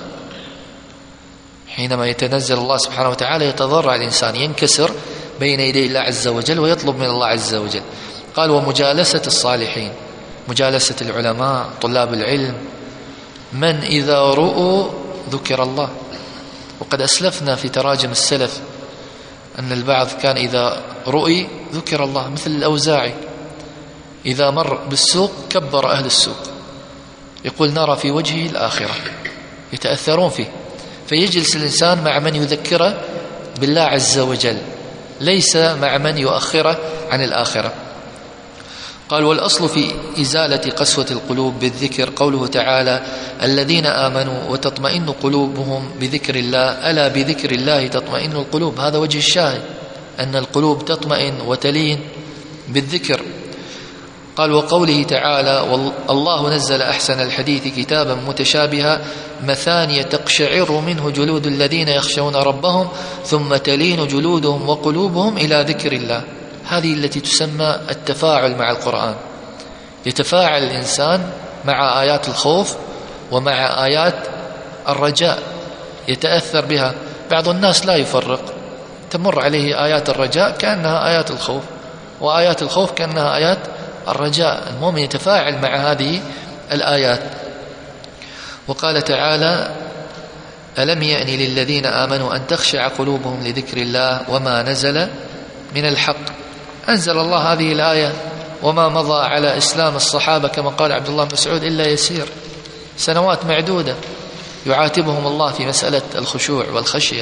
حينما يتنزل الله سبحانه وتعالى يتضرع الإنسان، ينكسر بين يدي الله عز وجل ويطلب من الله عز وجل. قال: ومجالسة الصالحين، مجالسة العلماء طلاب العلم، من إذا رؤوا ذكر الله. وقد أسلفنا في تراجم السلف أن البعض كان إذا رؤي ذكر الله، مثل الأوزاعي إذا مر بالسوق كبر أهل السوق، يقول: نرى في وجهه الآخرة، يتأثرون فيه. فيجلس الإنسان مع من يذكره بالله عز وجل، ليس مع من يؤخره عن الآخرة. قال: والأصل في إزالة قسوة القلوب بالذكر قوله تعالى: الذين آمنوا وتطمئن قلوبهم بذكر الله، ألا بذكر الله تطمئن القلوب. هذا وجه الشاهد، أن القلوب تطمئن وتلين بالذكر. قال: وقوله تعالى: الله نزل أحسن الحديث كتابا متشابها مثانية تقشعر منه جلود الذين يخشون ربهم ثم تلين جلودهم وقلوبهم إلى ذكر الله. هذه التي تسمى التفاعل مع القرآن. يتفاعل الإنسان مع آيات الخوف ومع آيات الرجاء، يتأثر بها. بعض الناس لا يفرق، تمر عليه آيات الرجاء كأنها آيات الخوف، وآيات الخوف كأنها آيات الرجاء. المؤمن يتفاعل مع هذه الآيات. وقال تعالى: ألم يأن للذين آمنوا أن تخشع قلوبهم لذكر الله وما نزل من الحق. أنزل الله هذه الآية وما مضى على إسلام الصحابة كما قال عبد الله بن مسعود إلا يسير، سنوات معدودة يعاتبهم الله في مسألة الخشوع والخشية.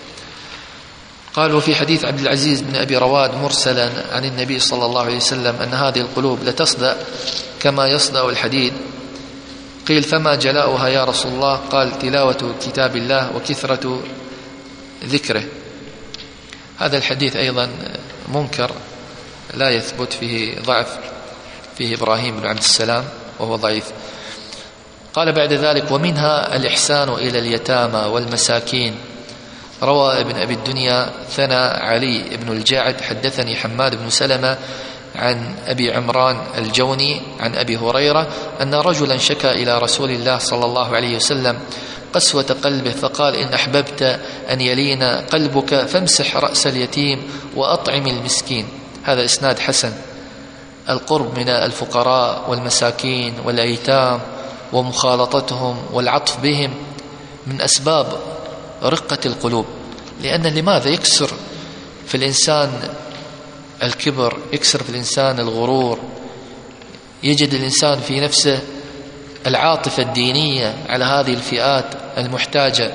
قال وفي حديث عبد العزيز بن أبي رواد مرسلا عن النبي صلى الله عليه وسلم أن هذه القلوب لتصدأ كما يصدأ الحديد. قيل فما جلاؤها يا رسول الله؟ قال تلاوة كتاب الله وكثرة ذكره. هذا الحديث أيضا منكر لا يثبت، فيه ضعف، فيه إبراهيم بن عبد السلام وهو ضعيف. قال بعد ذلك ومنها الإحسان إلى اليتامى والمساكين. روى ابن أبي الدنيا ثنى علي بن الجعد حدثني حماد بن سلمة عن أبي عمران الجوني عن أبي هريرة أن رجلا شكى إلى رسول الله صلى الله عليه وسلم قسوة قلبه فقال إن أحببت أن يلين قلبك فامسح رأس اليتيم وأطعم المسكين. هذا إسناد حسن. القرب من الفقراء والمساكين والأيتام ومخالطتهم والعطف بهم من أسباب رقة القلوب، لأن لماذا يكسر في الإنسان الكبر، يكسر في الإنسان الغرور، يجد الإنسان في نفسه العاطفة الدينية على هذه الفئات المحتاجة.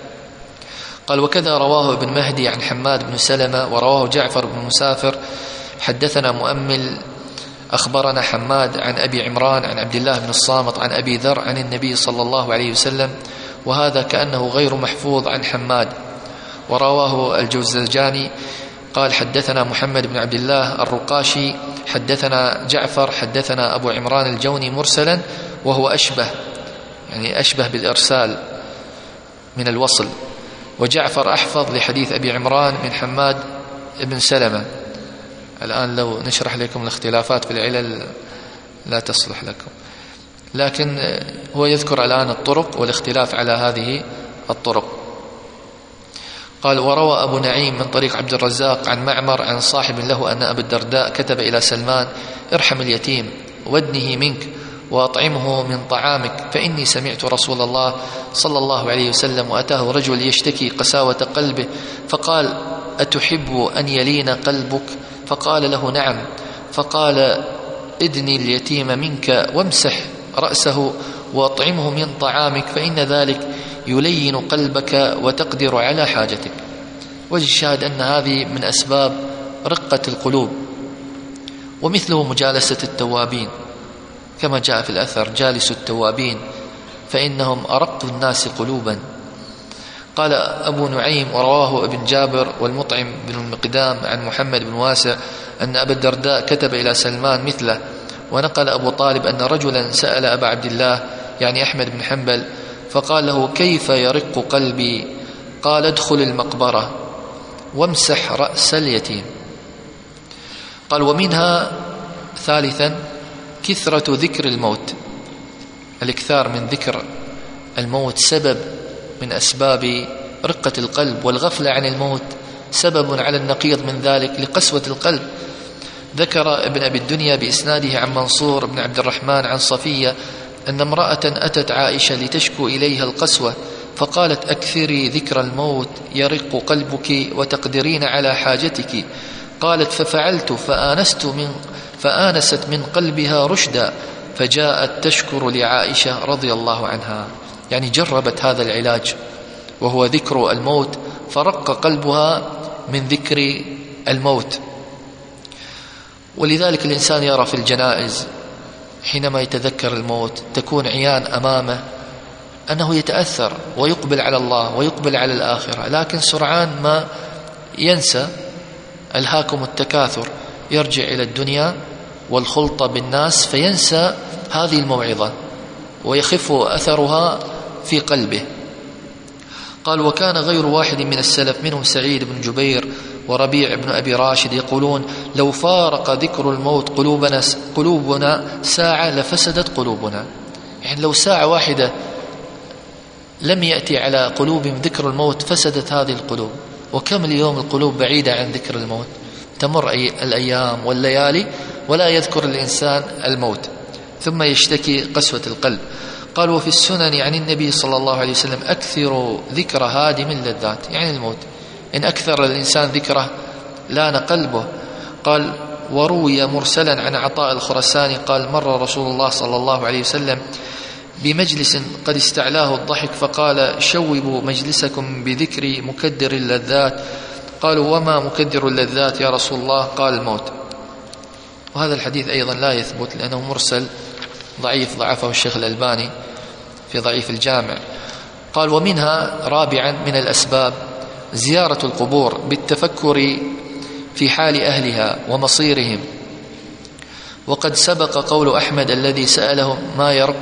قال وكذا رواه ابن مهدي عن حماد بن سلمة ورواه جعفر بن مسافر حدثنا مؤمل أخبرنا حماد عن أبي عمران عن عبد الله بن الصامت عن أبي ذر عن النبي صلى الله عليه وسلم، وهذا كأنه غير محفوظ عن حماد. ورواه الجوزجاني قال حدثنا محمد بن عبد الله الرقاشي حدثنا جعفر حدثنا أبو عمران الجوني مرسلا وهو أشبه، يعني أشبه بالإرسال من الوصل، وجعفر أحفظ لحديث أبي عمران من حماد بن سلمة. الآن لو نشرح لكم الاختلافات في العلل لا تصلح لكم، لكن هو يذكر الآن الطرق والاختلاف على هذه الطرق. قال وروى أبو نعيم من طريق عبد الرزاق عن معمر عن صاحب له أن أبا الدرداء كتب إلى سلمان ارحم اليتيم وادنه منك وأطعمه من طعامك، فإني سمعت رسول الله صلى الله عليه وسلم وأتاه رجل يشتكي قساوة قلبه فقال أتحب أن يلين قلبك؟ فقال له نعم. فقال ادني اليتيم منك وامسح رأسه وأطعمه من طعامك فإن ذلك يلين قلبك وتقدر على حاجتك. وجه الشاهد أن هذه من أسباب رقة القلوب. ومثله مجالسة التوابين كما جاء في الأثر جالس التوابين فإنهم أرق الناس قلوبا. قال أبو نعيم ورواه ابن جابر والمطعم بن المقدام عن محمد بن واسع أن أبا الدرداء كتب إلى سلمان مثله. ونقل أبو طالب أن رجلا سأل أبا عبد الله يعني أحمد بن حنبل فقال له كيف يرق قلبي؟ قال ادخل المقبرة وامسح رأس اليتيم. قال ومنها ثالثا كثرة ذكر الموت. الاكثار من ذكر الموت سبب من أسباب رقة القلب، والغفلة عن الموت سبب على النقيض من ذلك لقسوة القلب. ذكر ابن أبي الدنيا بإسناده عن منصور بن عبد الرحمن عن صفية أن امرأة أتت عائشة لتشكو إليها القسوة فقالت أكثري ذكر الموت يرق قلبك وتقدرين على حاجتك. قالت ففعلت فآنست من فآنست من قلبها رشدا فجاءت تشكر لعائشة رضي الله عنها، يعني جربت هذا العلاج وهو ذكر الموت فرق قلبها من ذكر الموت. ولذلك الإنسان يرى في الجنائز حينما يتذكر الموت تكون عيان أمامه أنه يتأثر ويقبل على الله ويقبل على الآخرة، لكن سرعان ما ينسى ألهاكم التكاثر، يرجع إلى الدنيا والخلطة بالناس فينسى هذه الموعظة ويخف أثرها في قلبه. قال وكان غير واحد من السلف منهم سعيد بن جبير وربيع بن أبي راشد يقولون لو فارق ذكر الموت قلوبنا, قلوبنا ساعة لفسدت قلوبنا. يعني لو ساعة واحدة لم يأتي على قلوبهم ذكر الموت فسدت هذه القلوب. وكم اليوم القلوب بعيدة عن ذكر الموت، تمر أي الأيام والليالي ولا يذكر الإنسان الموت ثم يشتكي قسوة القلب. قال وفي السنن يعني النبي صلى الله عليه وسلم أكثر ذكر هادم اللذات، يعني الموت، إن أكثر الإنسان ذكره لان قلبه. قال وروي مرسلا عن عطاء الخرساني قال مر رسول الله صلى الله عليه وسلم بمجلس قد استعلاه الضحك فقال شوبوا مجلسكم بذكر مكدر اللذات. قالوا وما مكدر اللذات يا رسول الله؟ قال الموت. وهذا الحديث أيضا لا يثبت لأنه مرسل ضعيف، ضعفه الشيخ الألباني في ضعيف الجامع. قال ومنها رابعا من الأسباب زيارة القبور بالتفكر في حال أهلها ومصيرهم. وقد سبق قول أحمد الذي سأله ما يرق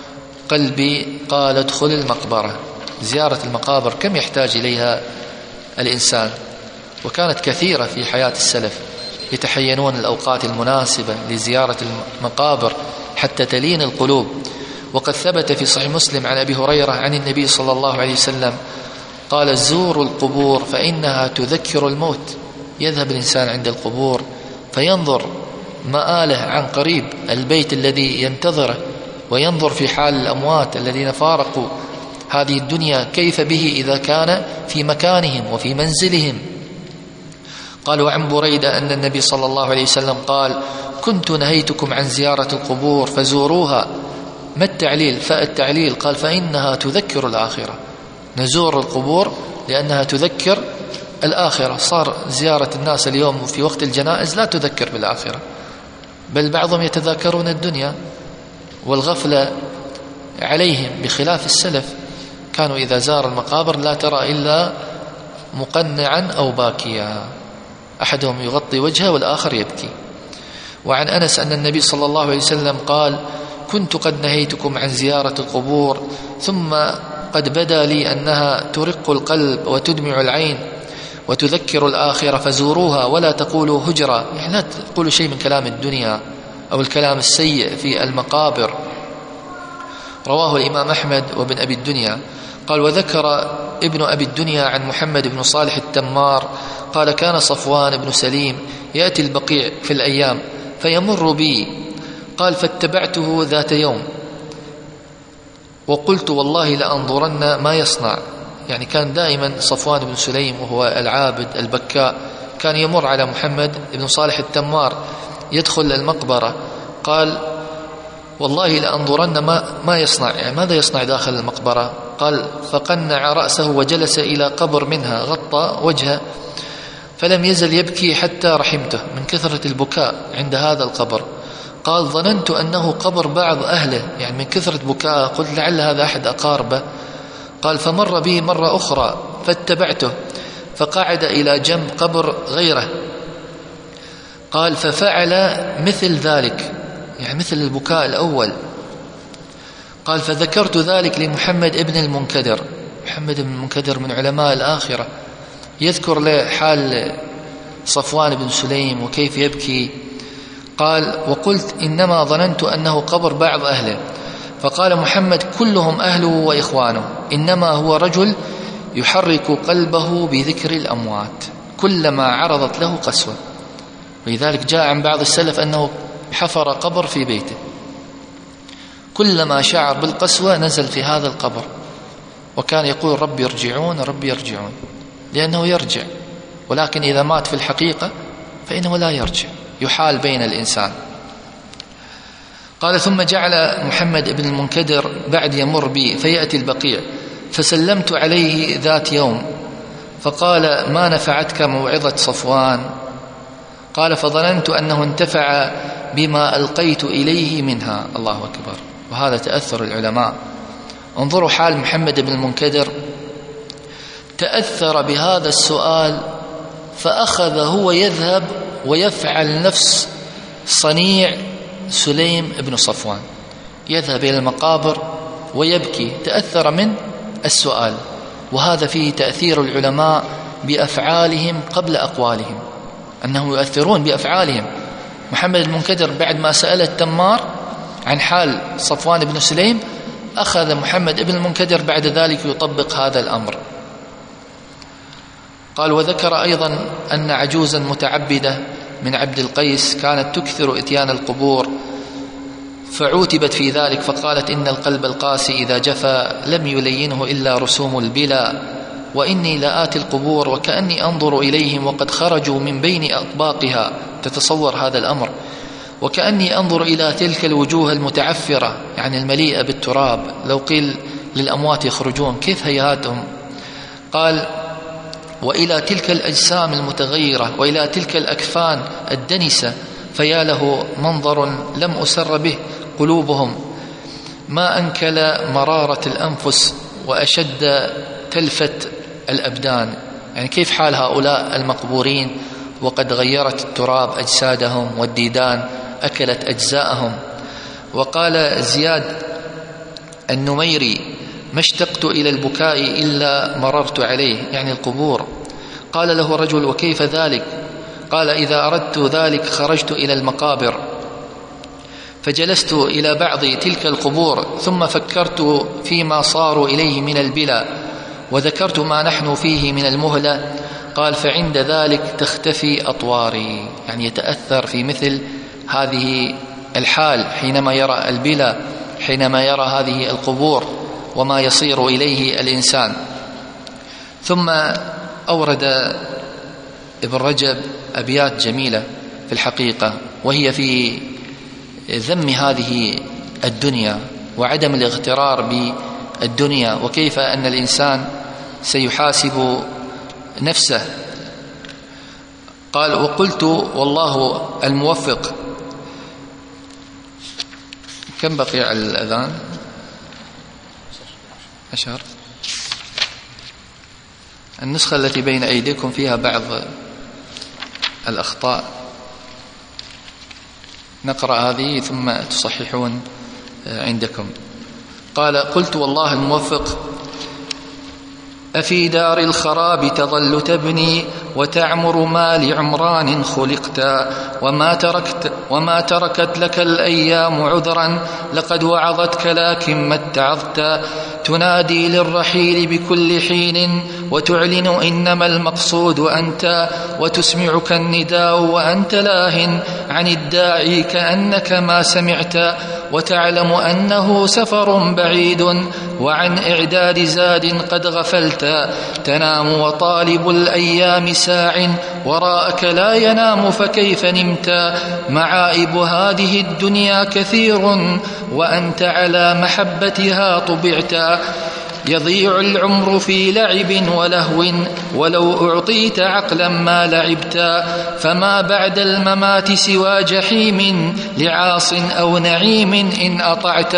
قلبي قال ادخل المقبرة. زيارة المقابر كم يحتاج إليها الإنسان، وكانت كثيرة في حياة السلف، يتحينون الأوقات المناسبة لزيارة المقابر حتى تلين القلوب. وقد ثبت في صحيح مسلم عن أبي هريرة عن النبي صلى الله عليه وسلم قال زوروا القبور فإنها تذكر الموت. يذهب الإنسان عند القبور فينظر مآله عن قريب، البيت الذي ينتظره، وينظر في حال الأموات الذين فارقوا هذه الدنيا كيف به إذا كان في مكانهم وفي منزلهم. قال وعن بريدة أن النبي صلى الله عليه وسلم قال كنت نهيتكم عن زيارة القبور فزوروها. ما التعليل؟ فالتعليل قال فإنها تذكر الآخرة، نزور القبور لأنها تذكر الآخرة. صار زيارة الناس اليوم في وقت الجنائز لا تذكر بالآخرة، بل بعضهم يتذاكرون الدنيا والغفلة عليهم، بخلاف السلف كانوا إذا زار المقابر لا ترى إلا مقنعا أو باكيا، أحدهم يغطي وجهه والآخر يبكي. وعن أنس أن النبي صلى الله عليه وسلم قال كنت قد نهيتكم عن زيارة القبور ثم قد بدا لي أنها ترق القلب وتدمع العين وتذكر الآخرة فزوروها ولا تقولوا هجرة، يعني لا تقولوا شيء من كلام الدنيا أو الكلام السيء في المقابر. رواه الإمام أحمد وابن أبي الدنيا. قال وذكر ابن أبي الدنيا عن محمد بن صالح التمار قال كان صفوان بن سليم يأتي البقيع في الأيام فيمر بي. قال فاتبعته ذات يوم وقلت والله لأنظرن ما يصنع. يعني كان دائما صفوان بن سليم وهو العابد البكاء كان يمر على محمد بن صالح التمار يدخل المقبرة. قال والله لأنظرن ما, ما يصنع، يعني ماذا يصنع داخل المقبرة؟ قال فقنع رأسه وجلس إلى قبر منها غطى وجهه فلم يزل يبكي حتى رحمته من كثرة البكاء عند هذا القبر. قال ظننت أنه قبر بعض أهله، يعني من كثرة بكاء قلت لعل هذا أحد أقاربه. قال فمر به مرة أخرى فاتبعته فقعد إلى جنب قبر غيره. قال ففعل مثل ذلك، يعني مثل البكاء الأول. قال فذكرت ذلك لمحمد ابن المنكدر. محمد بن المنكدر من علماء الآخرة، يذكر له حال صفوان بن سليم وكيف يبكي. قال وقلت إنما ظننت أنه قبر بعض أهله. فقال محمد كلهم أهله وإخوانه، إنما هو رجل يحرك قلبه بذكر الأموات كلما عرضت له قسوة. ولذلك جاء عن بعض السلف أنه حفر قبر في بيته، كلما شعر بالقسوة نزل في هذا القبر وكان يقول ربي يرجعون ربي يرجعون، لأنه يرجع، ولكن إذا مات في الحقيقة فإنه لا يرجع، يحال بين الإنسان. قال ثم جعل محمد بن المنكدر بعد يمر بي فيأتي البقيع فسلمت عليه ذات يوم فقال ما نفعتك موعظة صفوان؟ قال فظننت أنه انتفع بما ألقيت إليه منها. الله أكبر. وهذا تأثر العلماء. انظروا حال محمد بن المنكدر، تأثر بهذا السؤال فأخذ هو يذهب ويفعل نفس صنيع سليم بن صفوان، يذهب إلى المقابر ويبكي، تأثر من السؤال. وهذا فيه تأثير العلماء بأفعالهم قبل أقوالهم، أنهم يؤثرون بأفعالهم. محمد المنكدر بعد ما سأل التمار عن حال صفوان بن سليم أخذ محمد بن المنكدر بعد ذلك يطبق هذا الأمر. قال وذكر أيضا أن عجوزا متعبدة من عبد القيس كانت تكثر إتيان القبور فعوتبت في ذلك فقالت إن القلب القاسي إذا جفا لم يلينه إلا رسوم البلا، وإني لآتي القبور وكأني أنظر إليهم وقد خرجوا من بين أطباقها. تتصور هذا الأمر، وكأني أنظر إلى تلك الوجوه المتعفرة يعني المليئة بالتراب، لو قيل للأموات يخرجون كيف هيئاتهم. قال وإلى تلك الأجسام المتغيرة وإلى تلك الأكفان الدنسة، فيا له منظر لم أسر به. قلوبهم ما أنكل مرارة الأنفس وأشد تلفة الأبدان. يعني كيف حال هؤلاء المقبورين وقد غيرت التراب أجسادهم والديدان أكلت أجزاءهم. وقال زياد النميري ما اشتقت إلى البكاء إلا مررت عليه، يعني القبور. قال له رجل وكيف ذلك؟ قال إذا أردت ذلك خرجت إلى المقابر فجلست إلى بعض تلك القبور ثم فكرت فيما صاروا إليه من البلا وذكرت ما نحن فيه من المهلة. قال فعند ذلك تختفي أطواري، يعني يتأثر في مثل هذه الحال حينما يرى البلا، حينما يرى هذه القبور وما يصير إليه الإنسان. ثم أورد ابن رجب أبيات جميلة في الحقيقة، وهي في ذم هذه الدنيا وعدم الاغترار بالدنيا، وكيف أن الإنسان سيحاسب نفسه. قال وقلت والله الموفق. كم بقي على الأذان؟ عشر. النسخة التي بين أيديكم فيها بعض الأخطاء، نقرأ هذه ثم تصححون عندكم. قال قلت والله الموفق أفي دار الخراب تظل تبني وتعمر ما لعمران خلقت، وما تركت وما تركت لك الأيام عذرا لقد وعظتك لكن ما اتعظت. تنادي للرحيل بكل حين وتعلن إنما المقصود أنت، وتسمعك النداء وأنت لاه عن الداعي كأنك ما سمعت، وتعلم أنه سفر بعيد وعن إعداد زاد قد غفلت. تنام وطالب الأيام ساع وراءك لا ينام فكيف نمت. معائب هذه الدنيا كثير وأنت على محبتها طبعت. يضيع العمر في لعب ولهو ولو أعطيت عقلا ما لعبت. فما بعد الممات سوى جحيم لعاص أو نعيم إن أطعت.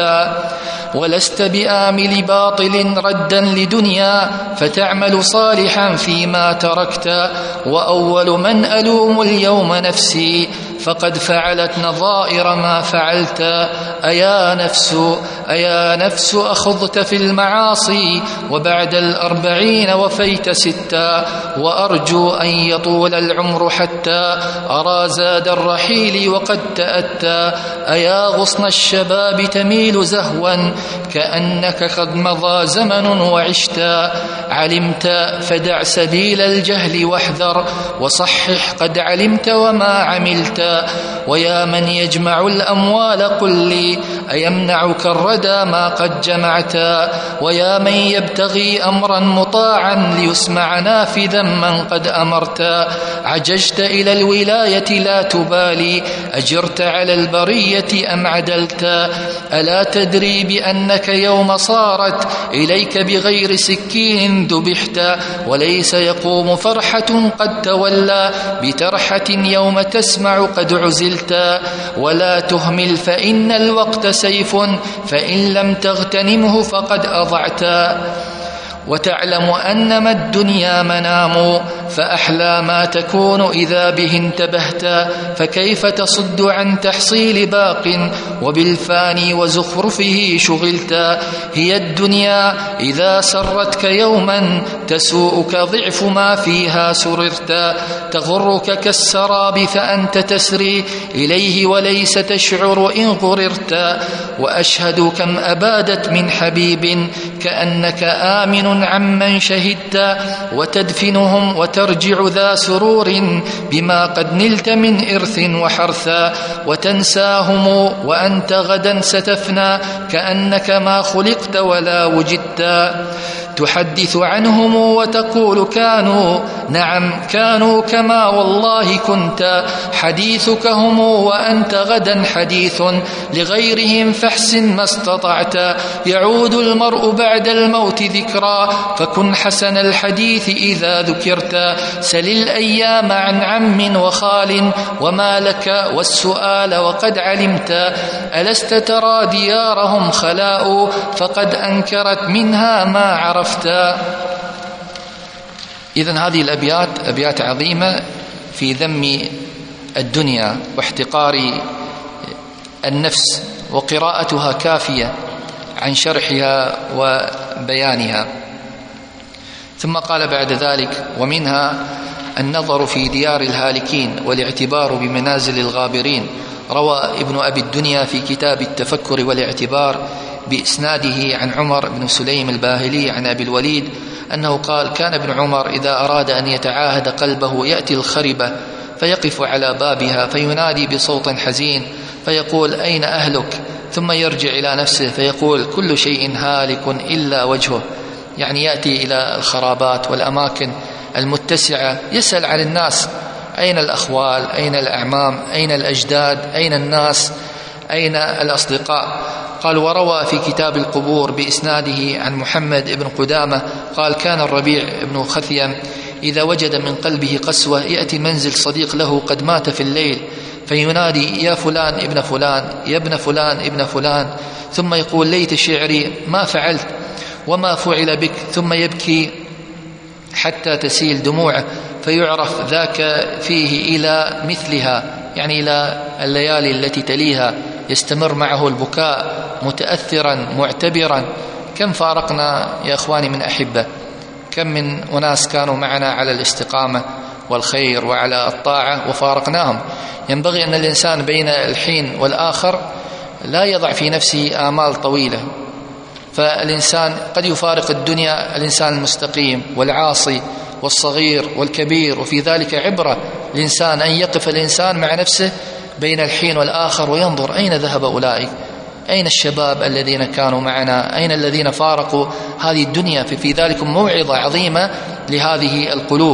ولست بآمل باطل ردا لدنيا فتعمل صالحا فيما تركت. وأول من ألوم اليوم نفسي فقد فعلت نظائر ما فعلت. أيا نفس أيا نفس أخذت في المعاصي وبعد الأربعين وفيت ستا. وأرجو أن يطول العمر حتى أرى زاد الرحيل وقد تأتى. أيا غصن الشباب تميل زهوا كأنك قد مضى زمن وعشتا. علمت فدع سبيل الجهل واحذر وصحح قد علمت وما عملت. ويا من يجمع الأموال قل لي أيمنعك الردى ما قد جمعت. ويا من يبتغي أمرا مطاعا ليسمع نافذا من قد أمرت. عججت إلى الولاية لا تبالي أجرت على البرية أم عدلت. ألا تدري بأنك يوم صارت إليك بغير سكين ذبحت. وليس يقوم فرحة قد تولى بترحة يوم تسمع قد عزلت. ولا تهمل فإن الوقت سيف فإن لم تغتنمه فقد أضعت. وتعلم أنما الدنيا منام فأحلى ما تكون إذا به انتبهت. فكيف تصد عن تحصيل باق وبالفاني وزخرفه شغلت. هي الدنيا إذا سرتك يوما تسوءك ضعف ما فيها سررت. تغرك كالسراب فأنت تسري إليه وليس تشعر إن غررت. وأشهد كم أبادت من حبيب كأنك آمن عمن شهدت وتدفنهم وترجع ذا سرور بما قد نلت من إرث وحرثا وتنساهم وأنت غدا ستفنى كأنك ما خلقت ولا وجدت تحدث عنهم وتقول كانوا نعم كانوا كما والله كنت حديثك هم وأنت غدا حديث لغيرهم فاحسن ما استطعت يعود المرء بعد الموت ذكرى فكن حسن الحديث إذا ذكرت سل الأيام عن عم وخال وما لك والسؤال وقد علمت ألست ترى ديارهم خلاء فقد أنكرت منها ما عرفت. إذن هذه الأبيات أبيات عظيمة في ذم الدنيا واحتقار النفس وقراءتها كافية عن شرحها وبيانها. ثم قال بعد ذلك ومنها النظر في ديار الهالكين والاعتبار بمنازل الغابرين. روى ابن أبي الدنيا في كتاب التفكر والاعتبار بإسناده عن عمر بن سليم الباهلي عن أبي الوليد أنه قال كان ابن عمر إذا أراد أن يتعاهد قلبه يأتي الخربة فيقف على بابها فينادي بصوت حزين فيقول أين أهلك؟ ثم يرجع إلى نفسه فيقول كل شيء هالك إلا وجهه، يعني يأتي إلى الخرابات والأماكن المتسعة يسأل عن الناس أين الأخوال، أين الأعمام، أين الأجداد، أين الناس، أين الأصدقاء. قال وروى في كتاب القبور بإسناده عن محمد بن قدامة قال كان الربيع بن خثيم إذا وجد من قلبه قسوة يأتي منزل صديق له قد مات في الليل فينادي يا فلان ابن فلان يا ابن فلان ابن فلان ثم يقول ليت شعري ما فعلت وما فعل بك، ثم يبكي حتى تسيل دموعه فيعرف ذاك فيه إلى مثلها، يعني إلى الليالي التي تليها يستمر معه البكاء متأثرا معتبرا. كم فارقنا يا أخواني من أحبة، كم من أناس كانوا معنا على الاستقامة والخير وعلى الطاعة وفارقناهم. ينبغي أن الإنسان بين الحين والآخر لا يضع في نفسه آمال طويلة، فالإنسان قد يفارق الدنيا الإنسان المستقيم والعاصي والصغير والكبير، وفي ذلك عبرة الإنسان أن يقف الإنسان مع نفسه بين الحين والآخر وينظر أين ذهب أولئك، أين الشباب الذين كانوا معنا، أين الذين فارقوا هذه الدنيا. في ذلك موعظة عظيمة لهذه القلوب.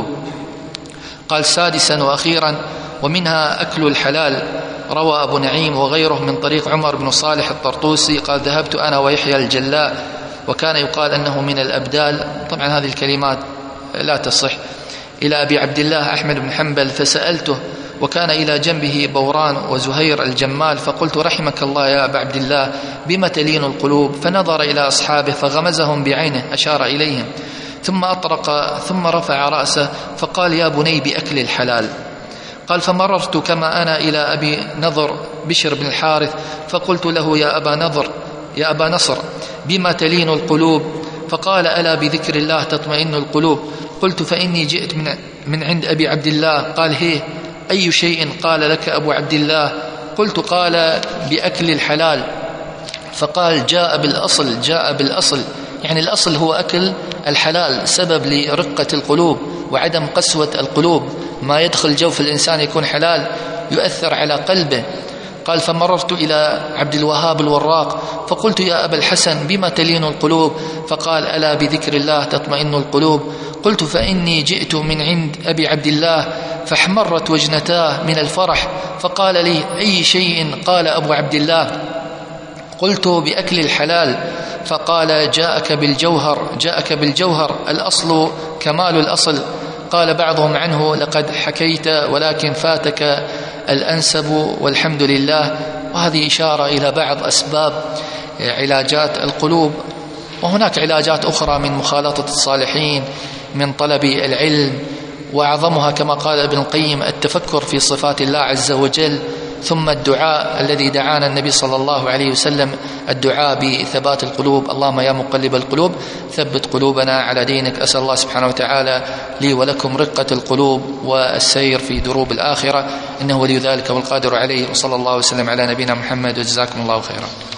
قال سادسا وأخيرا ومنها أكل الحلال. روى أبو نعيم وغيره من طريق عمر بن صالح الطرطوسي قال ذهبت أنا ويحيى الجلاء وكان يقال أنه من الأبدال، طبعا هذه الكلمات لا تصح، إلى أبي عبد الله أحمد بن حنبل فسألته وكان إلى جنبه بوران وزهير الجمال فقلت رحمك الله يا أبا عبد الله بما تلين القلوب؟ فنظر إلى أصحابه فغمزهم بعينه أشار إليهم ثم أطرق ثم رفع رأسه فقال يا بني بأكل الحلال. قال فمررت كما أنا إلى أبي نضر بشر بن الحارث فقلت له يا أبا نضر يا أبا نصر بما تلين القلوب؟ فقال ألا بذكر الله تطمئن القلوب. قلت فإني جئت من, من عند أبي عبد الله. قال هي أي شيء قال لك أبو عبد الله؟ قلت قال بأكل الحلال. فقال جاء بالأصل جاء بالأصل، يعني الأصل هو أكل الحلال، سبب لرقة القلوب وعدم قسوة القلوب. ما يدخل جوف الإنسان يكون حلال يؤثر على قلبه. قال فمررت إلى عبد الوهاب الوراق فقلت يا أبا الحسن بما تلين القلوب؟ فقال ألا بذكر الله تطمئن القلوب. قلت فإني جئت من عند أبي عبد الله فاحمرت وجنتاه من الفرح فقال لي أي شيء قال أبو عبد الله؟ قلت بأكل الحلال. فقال جاءك بالجوهر جاءك بالجوهر الأصل كمال الأصل. قال بعضهم عنه لقد حكيت ولكن فاتك الأنسب والحمد لله. وهذه إشارة إلى بعض أسباب علاجات القلوب، وهناك علاجات أخرى من مخالطة الصالحين، من طلب العلم، وأعظمها كما قال ابن القيم التفكر في صفات الله عز وجل، ثم الدعاء الذي دعانا النبي صلى الله عليه وسلم، الدعاء بثبات القلوب. اللهم يا مقلب القلوب ثبت قلوبنا على دينك. أسأل الله سبحانه وتعالى لي ولكم رقة القلوب والسير في دروب الآخرة، إنه ولي ذلك والقادر عليه. وصلى الله وسلم على نبينا محمد وجزاكم الله خيرا.